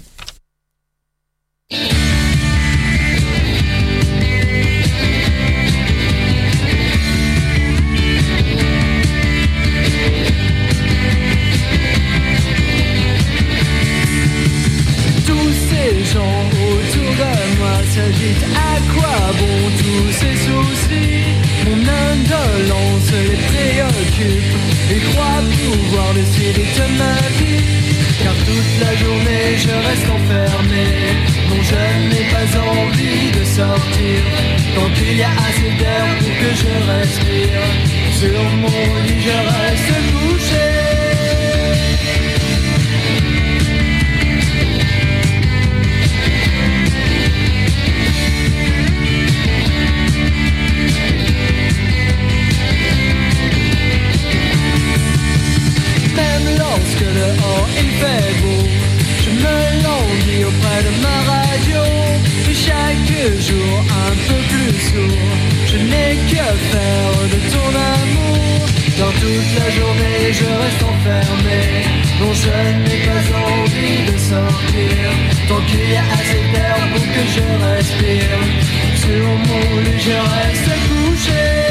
Se dites à quoi bon tous ces soucis. Mon indolence les préoccupe et croit pouvoir décider de ma vie. Car toute la journée je reste enfermé. Non, je n'ai pas envie de sortir tant qu'il y a assez d'air pour que je respire. Sur mon lit je reste couché. Lorsque dehors il fait beau, je me languis auprès de ma radio. Et chaque jour un peu plus sourd, je n'ai que faire de ton amour. Dans toute la journée je reste enfermé. Non, je n'ai pas envie de sortir tant qu'il y a assez d'air pour que je respire. Sur mon lit je reste couché.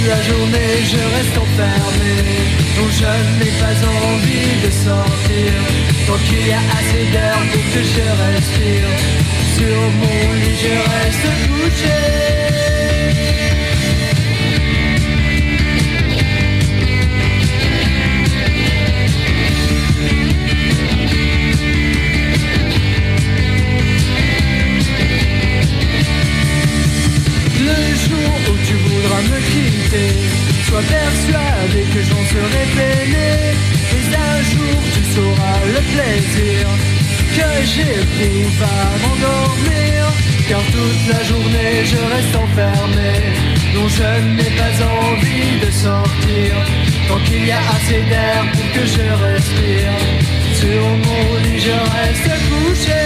la journée je reste enfermé, donc je n'ai pas envie de sortir. Tant qu'il y a assez d'air pour que je respire, sur mon lit je reste couché. Me quitter, sois persuadé que j'en serai peiné, mais un jour tu sauras le plaisir que j'éprouve à m'endormir, car toute la journée je reste enfermé, dont je n'ai pas envie de sortir, tant qu'il y a assez d'air pour que je respire, sur mon lit je reste couché.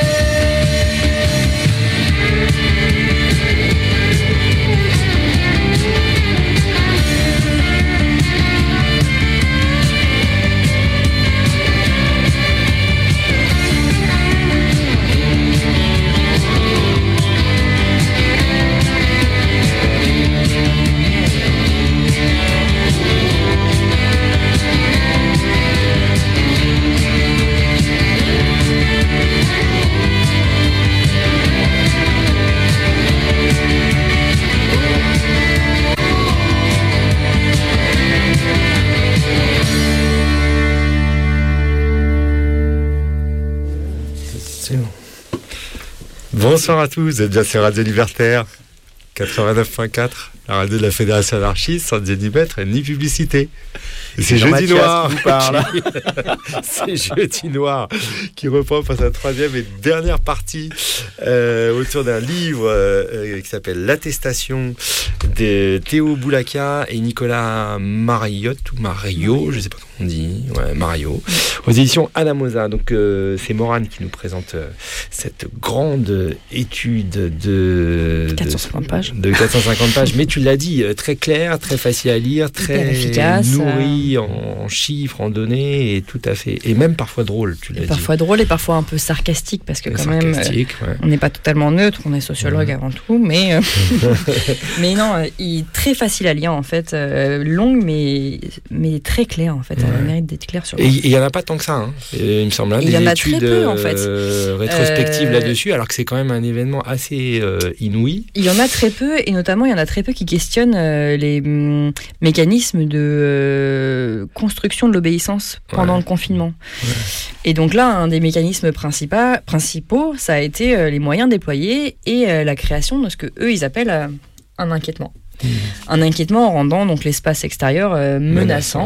Bonsoir à tous, vous êtes bien sur Radio Libertaire 89.4, la radio de la Fédération anarchiste, sans dénimètre et ni publicité. C'est Jeudi Noir qui vous parle. C'est Jeudi Noir qui reprend pour sa troisième et dernière partie autour d'un livre qui s'appelle L'Attestation de Théo Boulacca et Nicolas Mariot, ou Mario, je ne sais pas comment on dit, ouais, Mario, aux éditions Anamosa. Donc c'est Morane qui nous présente cette grande étude de 450 pages. De 450 pages, mais tu l'as dit, très clair, très facile à lire, très efficace, nourri en chiffres, en données, et tout à fait, et même parfois drôle, tu l'as dit. Parfois drôle et parfois un peu sarcastique, parce que quand même, ouais. On n'est pas totalement neutre, on est sociologue avant tout, mais mais non, il est très facile à lire en fait, longue mais très clair en fait. Elle a le mérite d'être claire sur. Et il y en a pas tant que ça, hein. Il me semble, il y en a très peu en fait. Rétrospectives là-dessus, alors que c'est quand même un événement assez inouï. Il y en a très peu, et notamment il y en a très peu qui questionnent les mécanismes de construction de l'obéissance pendant le confinement. Ouais. Et donc là, un des mécanismes principaux, ça a été les moyens déployés et la création de ce que eux ils appellent un inquiétement. Un inquiétement en rendant donc l'espace extérieur menaçant.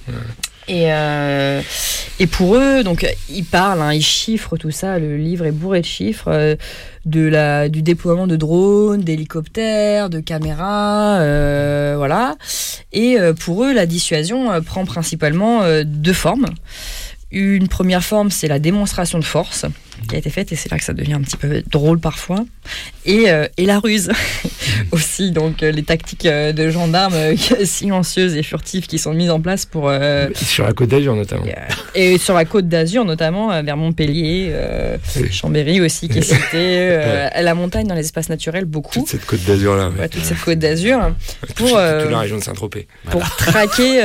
Ouais. Et pour eux, donc ils parlent, ils chiffrent tout ça. Le livre est bourré de chiffres, du déploiement de drones, d'hélicoptères, de caméras, voilà. Et pour eux, la dissuasion prend principalement deux formes. Une première forme, c'est la démonstration de force qui a été faite, et c'est là que ça devient un petit peu drôle parfois, et la ruse aussi, donc les tactiques de gendarmes silencieuses et furtives qui sont mises en place pour... sur la Côte d'Azur notamment. Et sur la Côte d'Azur notamment, vers Montpellier, Chambéry aussi qui est citée, la montagne dans les espaces naturels, beaucoup. Toute cette Côte d'Azur là. Ouais, toute cette Côte d'Azur. Pour toute la région de Saint-Tropez. Pour traquer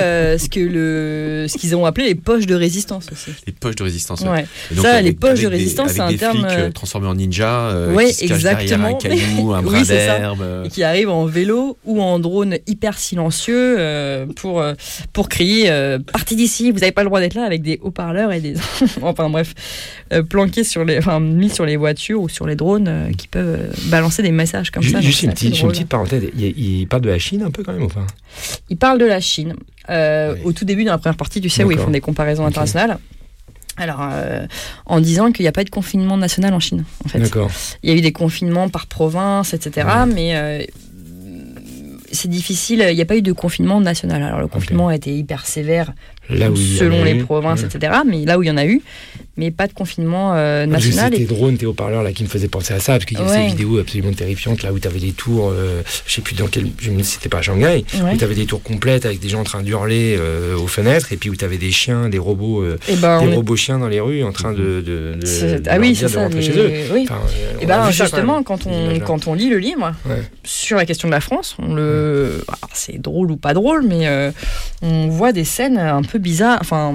ce qu'ils ont appelé les poches de résistance aussi. Les poches de résistance. Ouais. Donc, ça, les poches de résistance, c'est un terme transformé en ninja, ouais, qui se cache derrière un caillou, un brin d'herbe, et qui arrive en vélo ou en drone hyper silencieux pour crier partez d'ici, vous n'avez pas le droit d'être là, avec des haut-parleurs et des enfin bref, planqués mis sur les voitures ou sur les drones qui peuvent balancer des messages comme ça. Juste une petite parenthèse, il parle de la Chine un peu quand même ou pas? Il parle de la Chine au tout début dans la première partie, tu sais, où ils font des comparaisons internationales. Alors, en disant qu'il n'y a pas eu de confinement national en Chine, en fait. D'accord. Il y a eu des confinements par province, etc. Mais c'est difficile, il n'y a pas eu de confinement national. Alors, le confinement a été hyper sévère selon les provinces, etc. Mais là où il y en a eu, mais pas de confinement national. C'était drone, tes haut-parleurs là qui me faisait penser à ça, parce qu'il y a ces vidéos absolument terrifiantes là où tu avais des tours, je sais plus dans quel, je me dis c'était pas à Shanghai, où tu avais des tours complètes avec des gens en train d'hurler aux fenêtres, et puis où tu avais des chiens, des robots, robots chiens dans les rues en train de rentrer chez eux. Oui. Enfin, justement, quand on lit le livre sur la question de la France, c'est drôle ou pas drôle, mais on voit des scènes un peu bizarres, enfin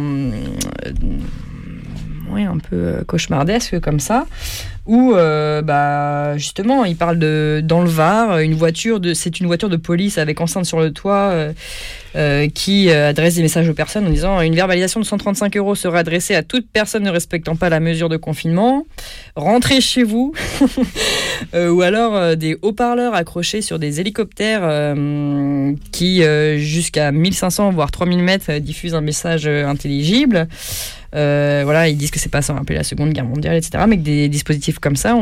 un peu cauchemardesques comme ça, où justement il parle dans le Var, c'est une voiture de police avec enceinte sur le toit qui adresse des messages aux personnes en disant: une verbalisation de 135 € sera adressée à toute personne ne respectant pas la mesure de confinement, rentrez chez vous. Ou alors des haut-parleurs accrochés sur des hélicoptères qui jusqu'à 1500 voire 3000 mètres diffusent un message intelligible. Ils disent que c'est pas sans rappeler la Seconde Guerre mondiale, etc. Mais que des dispositifs comme ça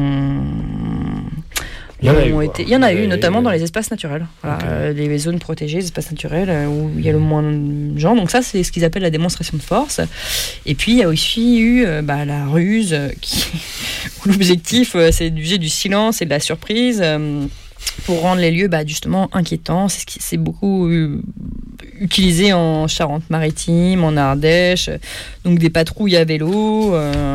il y en a eu, notamment dans les espaces naturels. Voilà, les zones protégées, les espaces naturels où il y a le moins de gens. Donc ça, c'est ce qu'ils appellent la démonstration de force. Et puis, il y a aussi eu la ruse, où l'objectif, c'est d'user du silence et de la surprise pour rendre les lieux justement inquiétants. C'est beaucoup utilisé en Charente-Maritime, en Ardèche, donc des patrouilles à vélo,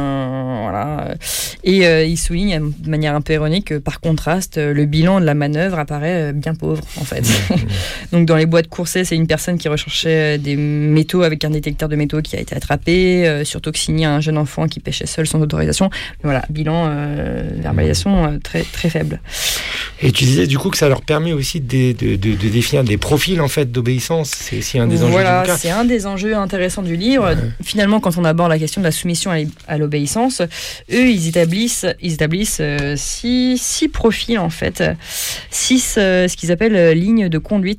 et il souligne de manière un peu ironique que par contraste, le bilan de la manœuvre apparaît bien pauvre en fait. Donc dans les bois de Courcey, c'est une personne qui recherchait des métaux avec un détecteur de métaux qui a été attrapé, sur Toxigny, un jeune enfant qui pêchait seul sans autorisation. Mais voilà, bilan, verbalisation très, très faible. Et tu disais du coup que ça leur permet aussi de définir des profils en fait d'obéissance. C'est aussi un des enjeux du bouquin. C'est un des enjeux intéressants du livre. Ouais. Finalement, quand on aborde la question de la soumission à l'obéissance, eux, ils établissent 6 profils en fait, 6 ce qu'ils appellent lignes de conduite.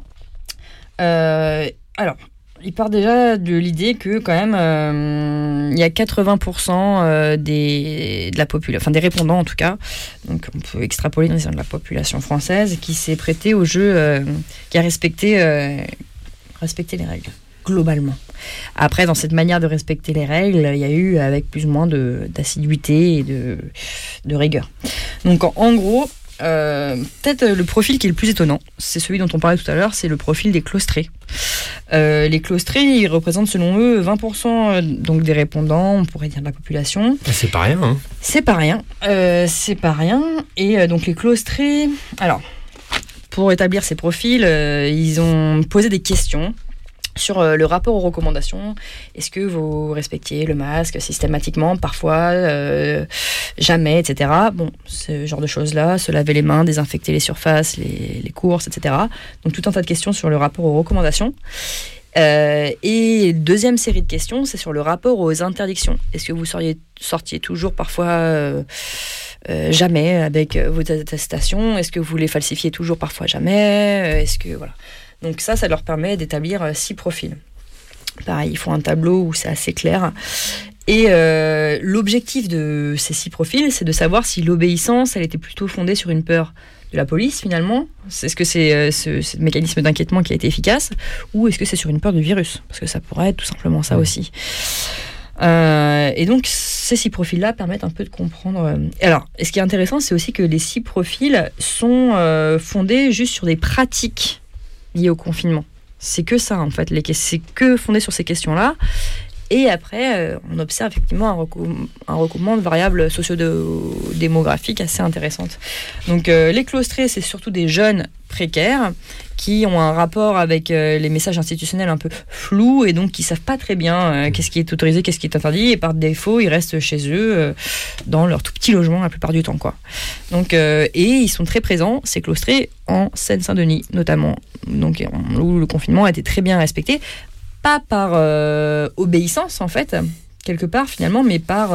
Alors, il part déjà de l'idée que quand même il y a 80% de la population, enfin des répondants en tout cas, donc on peut extrapoler dans de la population française qui s'est prêtée au jeu, qui a respecté les règles globalement. Après, dans cette manière de respecter les règles, il y a eu avec plus ou moins d'assiduité et de rigueur. Donc en gros, peut-être le profil qui est le plus étonnant, c'est celui dont on parlait tout à l'heure, c'est le profil des claustrés. Les claustrés, ils représentent selon eux 20% donc des répondants, on pourrait dire de la population. C'est pas rien, hein. C'est pas rien. Et donc les claustrés, alors pour établir ces profils, ils ont posé des questions sur le rapport aux recommandations. Est-ce que vous respectiez le masque systématiquement, parfois, jamais, etc. Bon, ce genre de choses-là, se laver les mains, désinfecter les surfaces, les courses, etc. Donc tout un tas de questions sur le rapport aux recommandations. Et deuxième série de questions, c'est sur le rapport aux interdictions. Est-ce que vous sortiez toujours parfois jamais avec vos attestations? Est-ce que vous les falsifiez toujours parfois jamais? Est-ce que voilà. Donc ça leur permet d'établir 6 profils. Pareil, ils font un tableau où c'est assez clair. Et l'objectif de ces 6 profils, c'est de savoir si l'obéissance, elle était plutôt fondée sur une peur de la police, finalement. Est-ce que c'est ce mécanisme d'inquiétement qui a été efficace, ou est-ce que c'est sur une peur du virus? Parce que ça pourrait être tout simplement ça aussi. Et donc, ces 6 profils-là permettent un peu de comprendre... Alors, et ce qui est intéressant, c'est aussi que les 6 profils sont fondés juste sur des pratiques liées au confinement. C'est que ça, en fait. C'est que fondé sur ces questions-là. Et après, on observe effectivement un recoupement de variables socio-démographiques assez intéressantes. Donc, les claustrés, c'est surtout des jeunes précaires qui ont un rapport avec les messages institutionnels un peu flous et donc qui ne savent pas très bien qu'est-ce qui est autorisé, qu'est-ce qui est interdit. Et par défaut, ils restent chez eux dans leur tout petit logement la plupart du temps, quoi. Donc, et ils sont très présents, ces claustrés, en Seine-Saint-Denis notamment, donc, où le confinement a été très bien respecté. Pas par obéissance, en fait, quelque part, finalement, mais par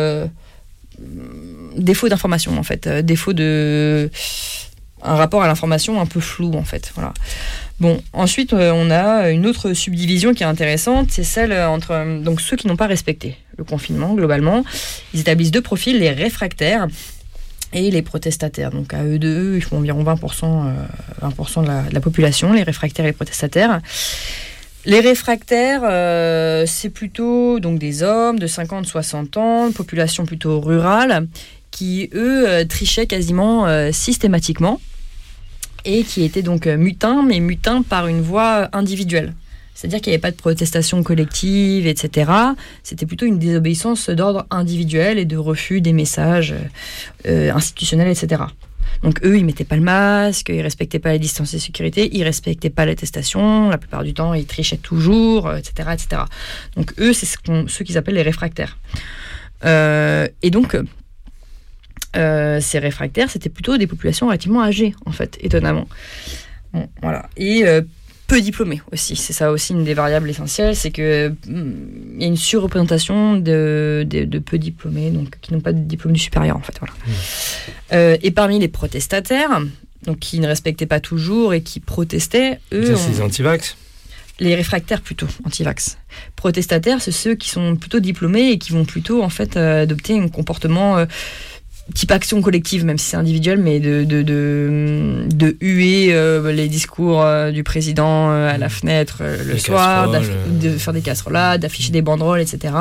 défaut d'information, en fait. Défaut de... un rapport à l'information un peu flou, en fait. Voilà. Bon, ensuite, on a une autre subdivision qui est intéressante, c'est celle entre donc, ceux qui n'ont pas respecté le confinement, globalement. Ils établissent 2 profils, les réfractaires et les protestataires. Donc, à eux deux, ils font environ 20% de la population, les réfractaires et les protestataires. Les réfractaires, c'est plutôt donc des hommes de 50-60 ans, une population plutôt rurale, qui, eux, trichaient quasiment systématiquement et qui étaient donc mutins, mais mutins par une voie individuelle. C'est-à-dire qu'il n'y avait pas de protestation collective, etc. C'était plutôt une désobéissance d'ordre individuel et de refus des messages institutionnels, etc. Donc eux, ils mettaient pas le masque, ils respectaient pas les distances de sécurité, ils respectaient pas l'attestation, la plupart du temps, ils trichaient toujours, etc., etc. Donc eux, c'est ceux qu'ils appellent les réfractaires. Et donc, ces réfractaires, c'était plutôt des populations relativement âgées, en fait, étonnamment. Bon, voilà. Et peu diplômés aussi. C'est ça aussi une des variables essentielles, c'est qu'il y a une surreprésentation de peu diplômés, donc qui n'ont pas de diplôme du supérieur, en fait. Voilà. Et parmi les protestataires, donc qui ne respectaient pas toujours et qui protestaient, eux... Ça, c'est les antivax. Les réfractaires plutôt, anti-vax. Protestataires, c'est ceux qui sont plutôt diplômés et qui vont plutôt, en fait, adopter un comportement... type action collective, même si c'est individuel, mais de huer les discours du président à la fenêtre le soir, de faire des casseroles, d'afficher des banderoles, etc.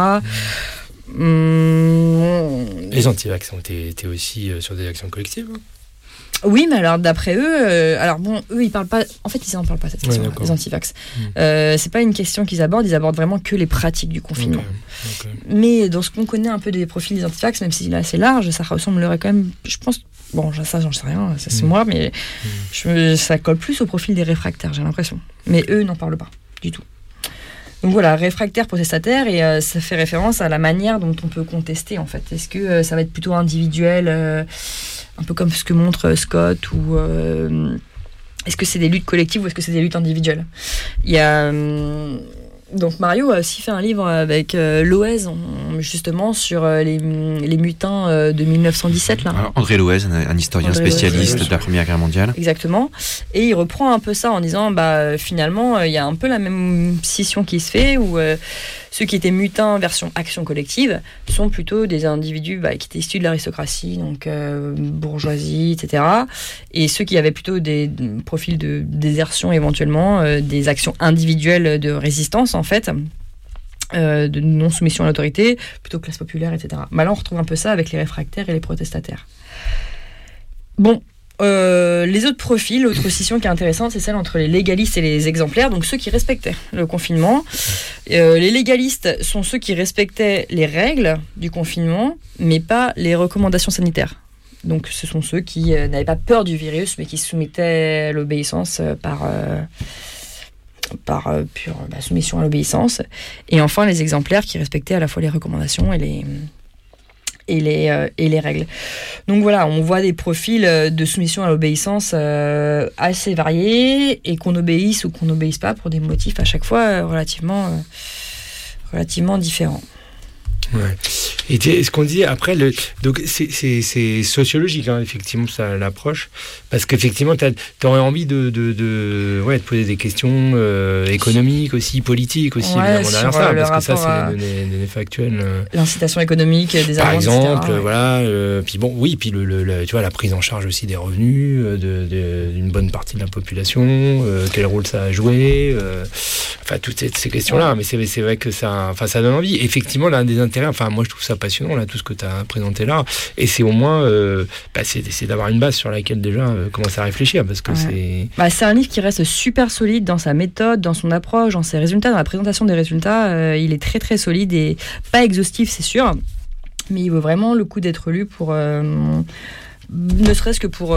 Les anti-vax ont été aussi sur des actions collectives. Oui, mais alors d'après eux, eux ils parlent pas. En fait, ils n'en parlent pas cette question, les anti-vax. C'est pas une question qu'ils abordent. Ils abordent vraiment que les pratiques du confinement. Okay. Mais dans ce qu'on connaît un peu des profils des anti-vax, même s'il est assez large, ça ressemblerait quand même. Je pense. Bon, ça, j'en sais rien. Ça, c'est moi, mais ça colle plus au profil des réfractaires, j'ai l'impression. Mais eux n'en parlent pas du tout. Donc voilà, réfractaire, protestataire, et ça fait référence à la manière dont on peut contester, en fait. Est-ce que ça va être plutôt individuel, un peu comme ce que montre Scott, ou est-ce que c'est des luttes collectives ou est-ce que c'est des luttes individuelles ? Il y a... donc Mario a aussi fait un livre avec Loez, justement, sur les mutins de 1917. Là. Alors, André Loez, un historien spécialiste de la Première Guerre mondiale. Exactement. Et il reprend un peu ça en disant, finalement, il y a un peu la même scission qui se fait, où ceux qui étaient mutins version action collective sont plutôt des individus qui étaient issus de l'aristocratie, donc bourgeoisie, etc. Et ceux qui avaient plutôt des profils de désertion, éventuellement, des actions individuelles de résistance, en fait, de non-soumission à l'autorité, plutôt classe populaire, etc. Là, on retrouve un peu ça avec les réfractaires et les protestataires. Bon, les autres profils, l'autre scission qui est intéressante, c'est celle entre les légalistes et les exemplaires, donc ceux qui respectaient le confinement. Les légalistes sont ceux qui respectaient les règles du confinement, mais pas les recommandations sanitaires. Donc ce sont ceux qui n'avaient pas peur du virus, mais qui se soumettaient à l'obéissance par pure soumission à l'obéissance. Et enfin, les exemplaires qui respectaient à la fois les recommandations et les règles. Donc voilà, on voit des profils de soumission à l'obéissance assez variés, et qu'on obéisse ou qu'on n'obéisse pas pour des motifs à chaque fois relativement différents. Ouais. Et ce qu'on dit après, donc c'est sociologique, hein, effectivement, ça l'approche, parce qu'effectivement, t'aurais envie de poser des questions économiques aussi, politiques aussi, évidemment, derrière ça, parce que ça, c'est des données factuelles. L'incitation économique des par amendes, exemple, etc. voilà. Puis bon, oui, puis tu vois, la prise en charge aussi des revenus d'une bonne partie de la population, quel rôle ça a joué, enfin toutes ces questions-là. Mais c'est vrai que ça donne envie. Effectivement, l'un des intérêts, moi je trouve ça passionnant là, tout ce que tu as présenté là, et c'est au moins c'est d'avoir une base sur laquelle déjà commencer à réfléchir, parce que c'est un livre qui reste super solide dans sa méthode, dans son approche, dans ses résultats, dans la présentation des résultats. Il est très très solide et pas exhaustif, c'est sûr, mais il vaut vraiment le coup d'être lu pour ne serait-ce que pour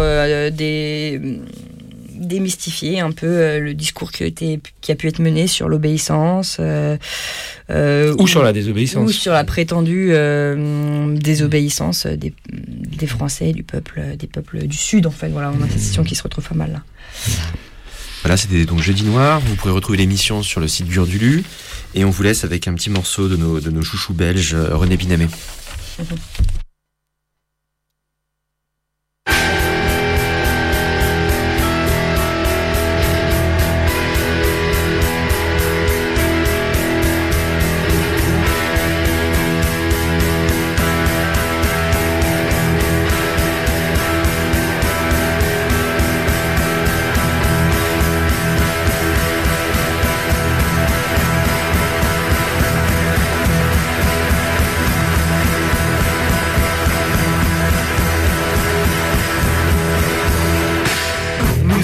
démystifier un peu le discours qui a pu être mené sur l'obéissance ou sur la désobéissance, ou sur la prétendue désobéissance des Français, des peuples du Sud, en fait. Voilà, on a cette question qui se retrouve pas mal là. Voilà, c'était donc Jeudi Noir. Vous pourrez retrouver l'émission sur le site Burdulu, et on vous laisse avec un petit morceau de nos chouchous belges, René Binamé.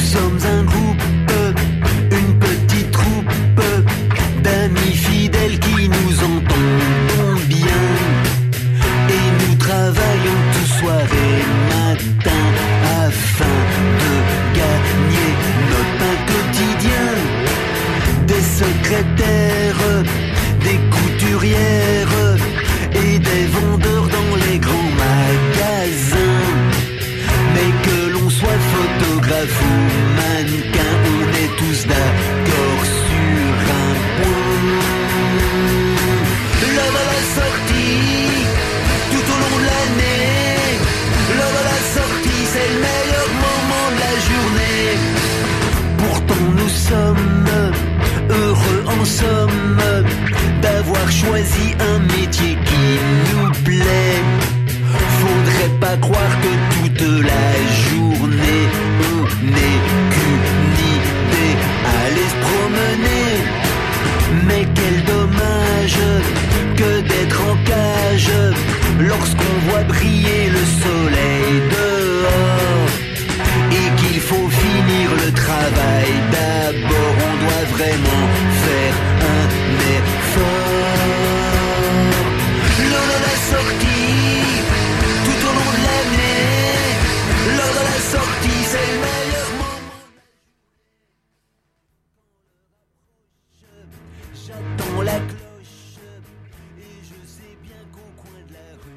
sommes un groupe, une petite troupe d'amis fidèles qui nous entendons bien. Et nous travaillons tout soir et matin afin de gagner notre pain quotidien. Des secrétaires, des couturières et des vendeurs dans les grands magasins. Mais que l'on soit photographe ou mannequin, on est tous d'accord sur un point. L'heure de la sortie, tout au long de l'année. L'heure de la sortie, c'est le meilleur moment de la journée. Pourtant nous sommes heureux en somme d'avoir choisi un métier qui nous plaît. Faudrait pas croire que toute la journée on n'est qu'une idée à aller se promener. Mais quel dommage que d'être en cage lorsqu'on voit briller le soleil dehors. Et qu'il faut finir le travail d'abord, on doit vraiment faire un effort. L'heure de la sortie, tout au long de l'année, l'heure de la sortie, c'est le meilleur moment. J'attends la cloche et je sais bien qu'au coin de la rue.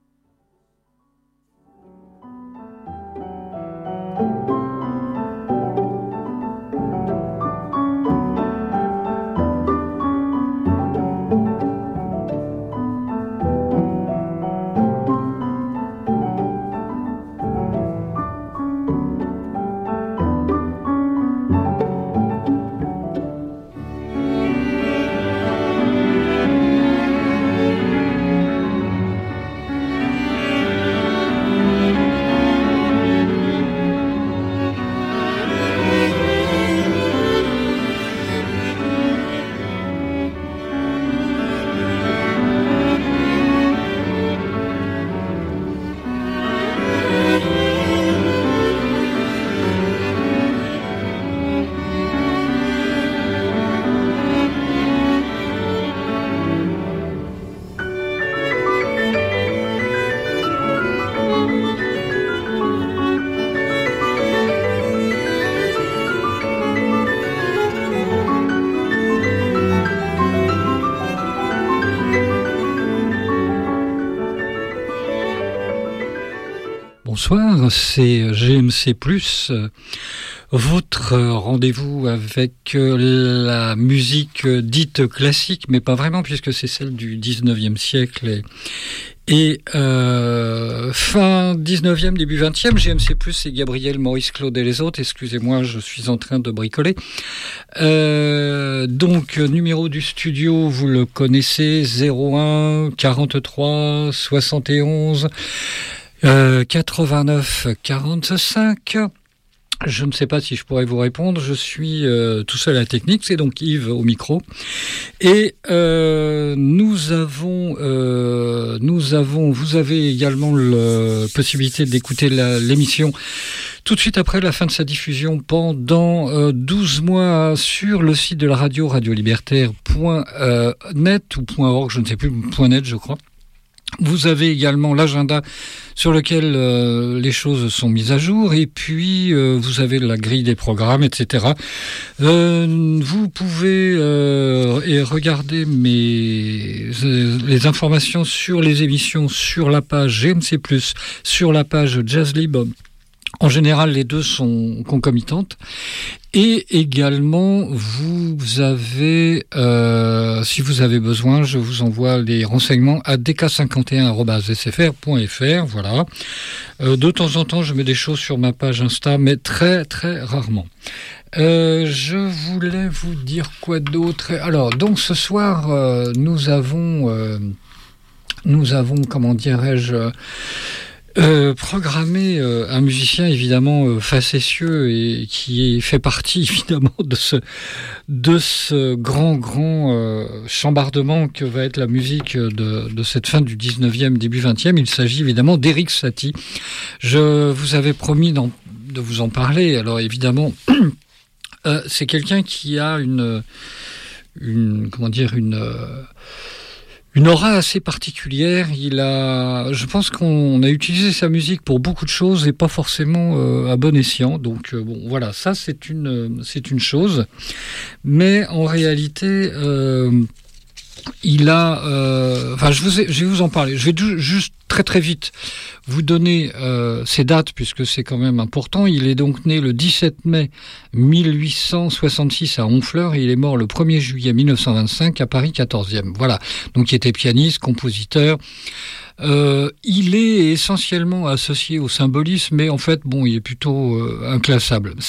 Bonsoir, c'est GMC+, votre rendez-vous avec la musique dite classique, mais pas vraiment puisque c'est celle du 19e siècle et fin 19e, début 20e. GMC+, c'est Gabriel, Maurice, Claude et les autres. Excusez-moi, je suis en train de bricoler. Donc, numéro du studio, vous le connaissez, 01 43 71 89 45. Je ne sais pas si je pourrais vous répondre. Je suis tout seul à la technique. C'est donc Yves au micro. Et vous avez également la possibilité d'écouter l'émission tout de suite après la fin de sa diffusion pendant 12 mois sur le site de la radio, radiolibertaire.net ou .org, je ne sais plus, .net je crois. Vous avez également l'agenda sur lequel les choses sont mises à jour et puis vous avez la grille des programmes, etc. Vous pouvez regarder les informations sur les émissions sur la page GMC+, sur la page Jazzlib. En général, les deux sont concomitantes. Et également, vous avez, si vous avez besoin, je vous envoie les renseignements à dk51@sfr.fr. Voilà. De temps en temps, je mets des choses sur ma page Insta, mais très, très rarement. Je voulais vous dire quoi d'autre. Alors, donc ce soir, nous avons, comment dirais-je, programmer un musicien évidemment facétieux et qui fait partie évidemment de ce grand chambardement que va être la musique de cette fin du 19e, début 20e. Il s'agit évidemment d'Erik Satie. Je vous avais promis de vous en parler. Alors évidemment, c'est quelqu'un qui a une aura assez particulière. Je pense qu'on a utilisé sa musique pour beaucoup de choses et pas forcément à bon escient. Donc bon, voilà, ça c'est une chose. Mais en réalité, il a. je vais vous en parler. Je vais juste très très vite vous donner ces dates puisque c'est quand même important. Il est donc né le 17 mai 1866 à Honfleur et il est mort le 1er juillet 1925 à Paris 14e. Voilà. Donc il était pianiste, compositeur. Il est essentiellement associé au symbolisme, mais en fait, bon, il est plutôt inclassable.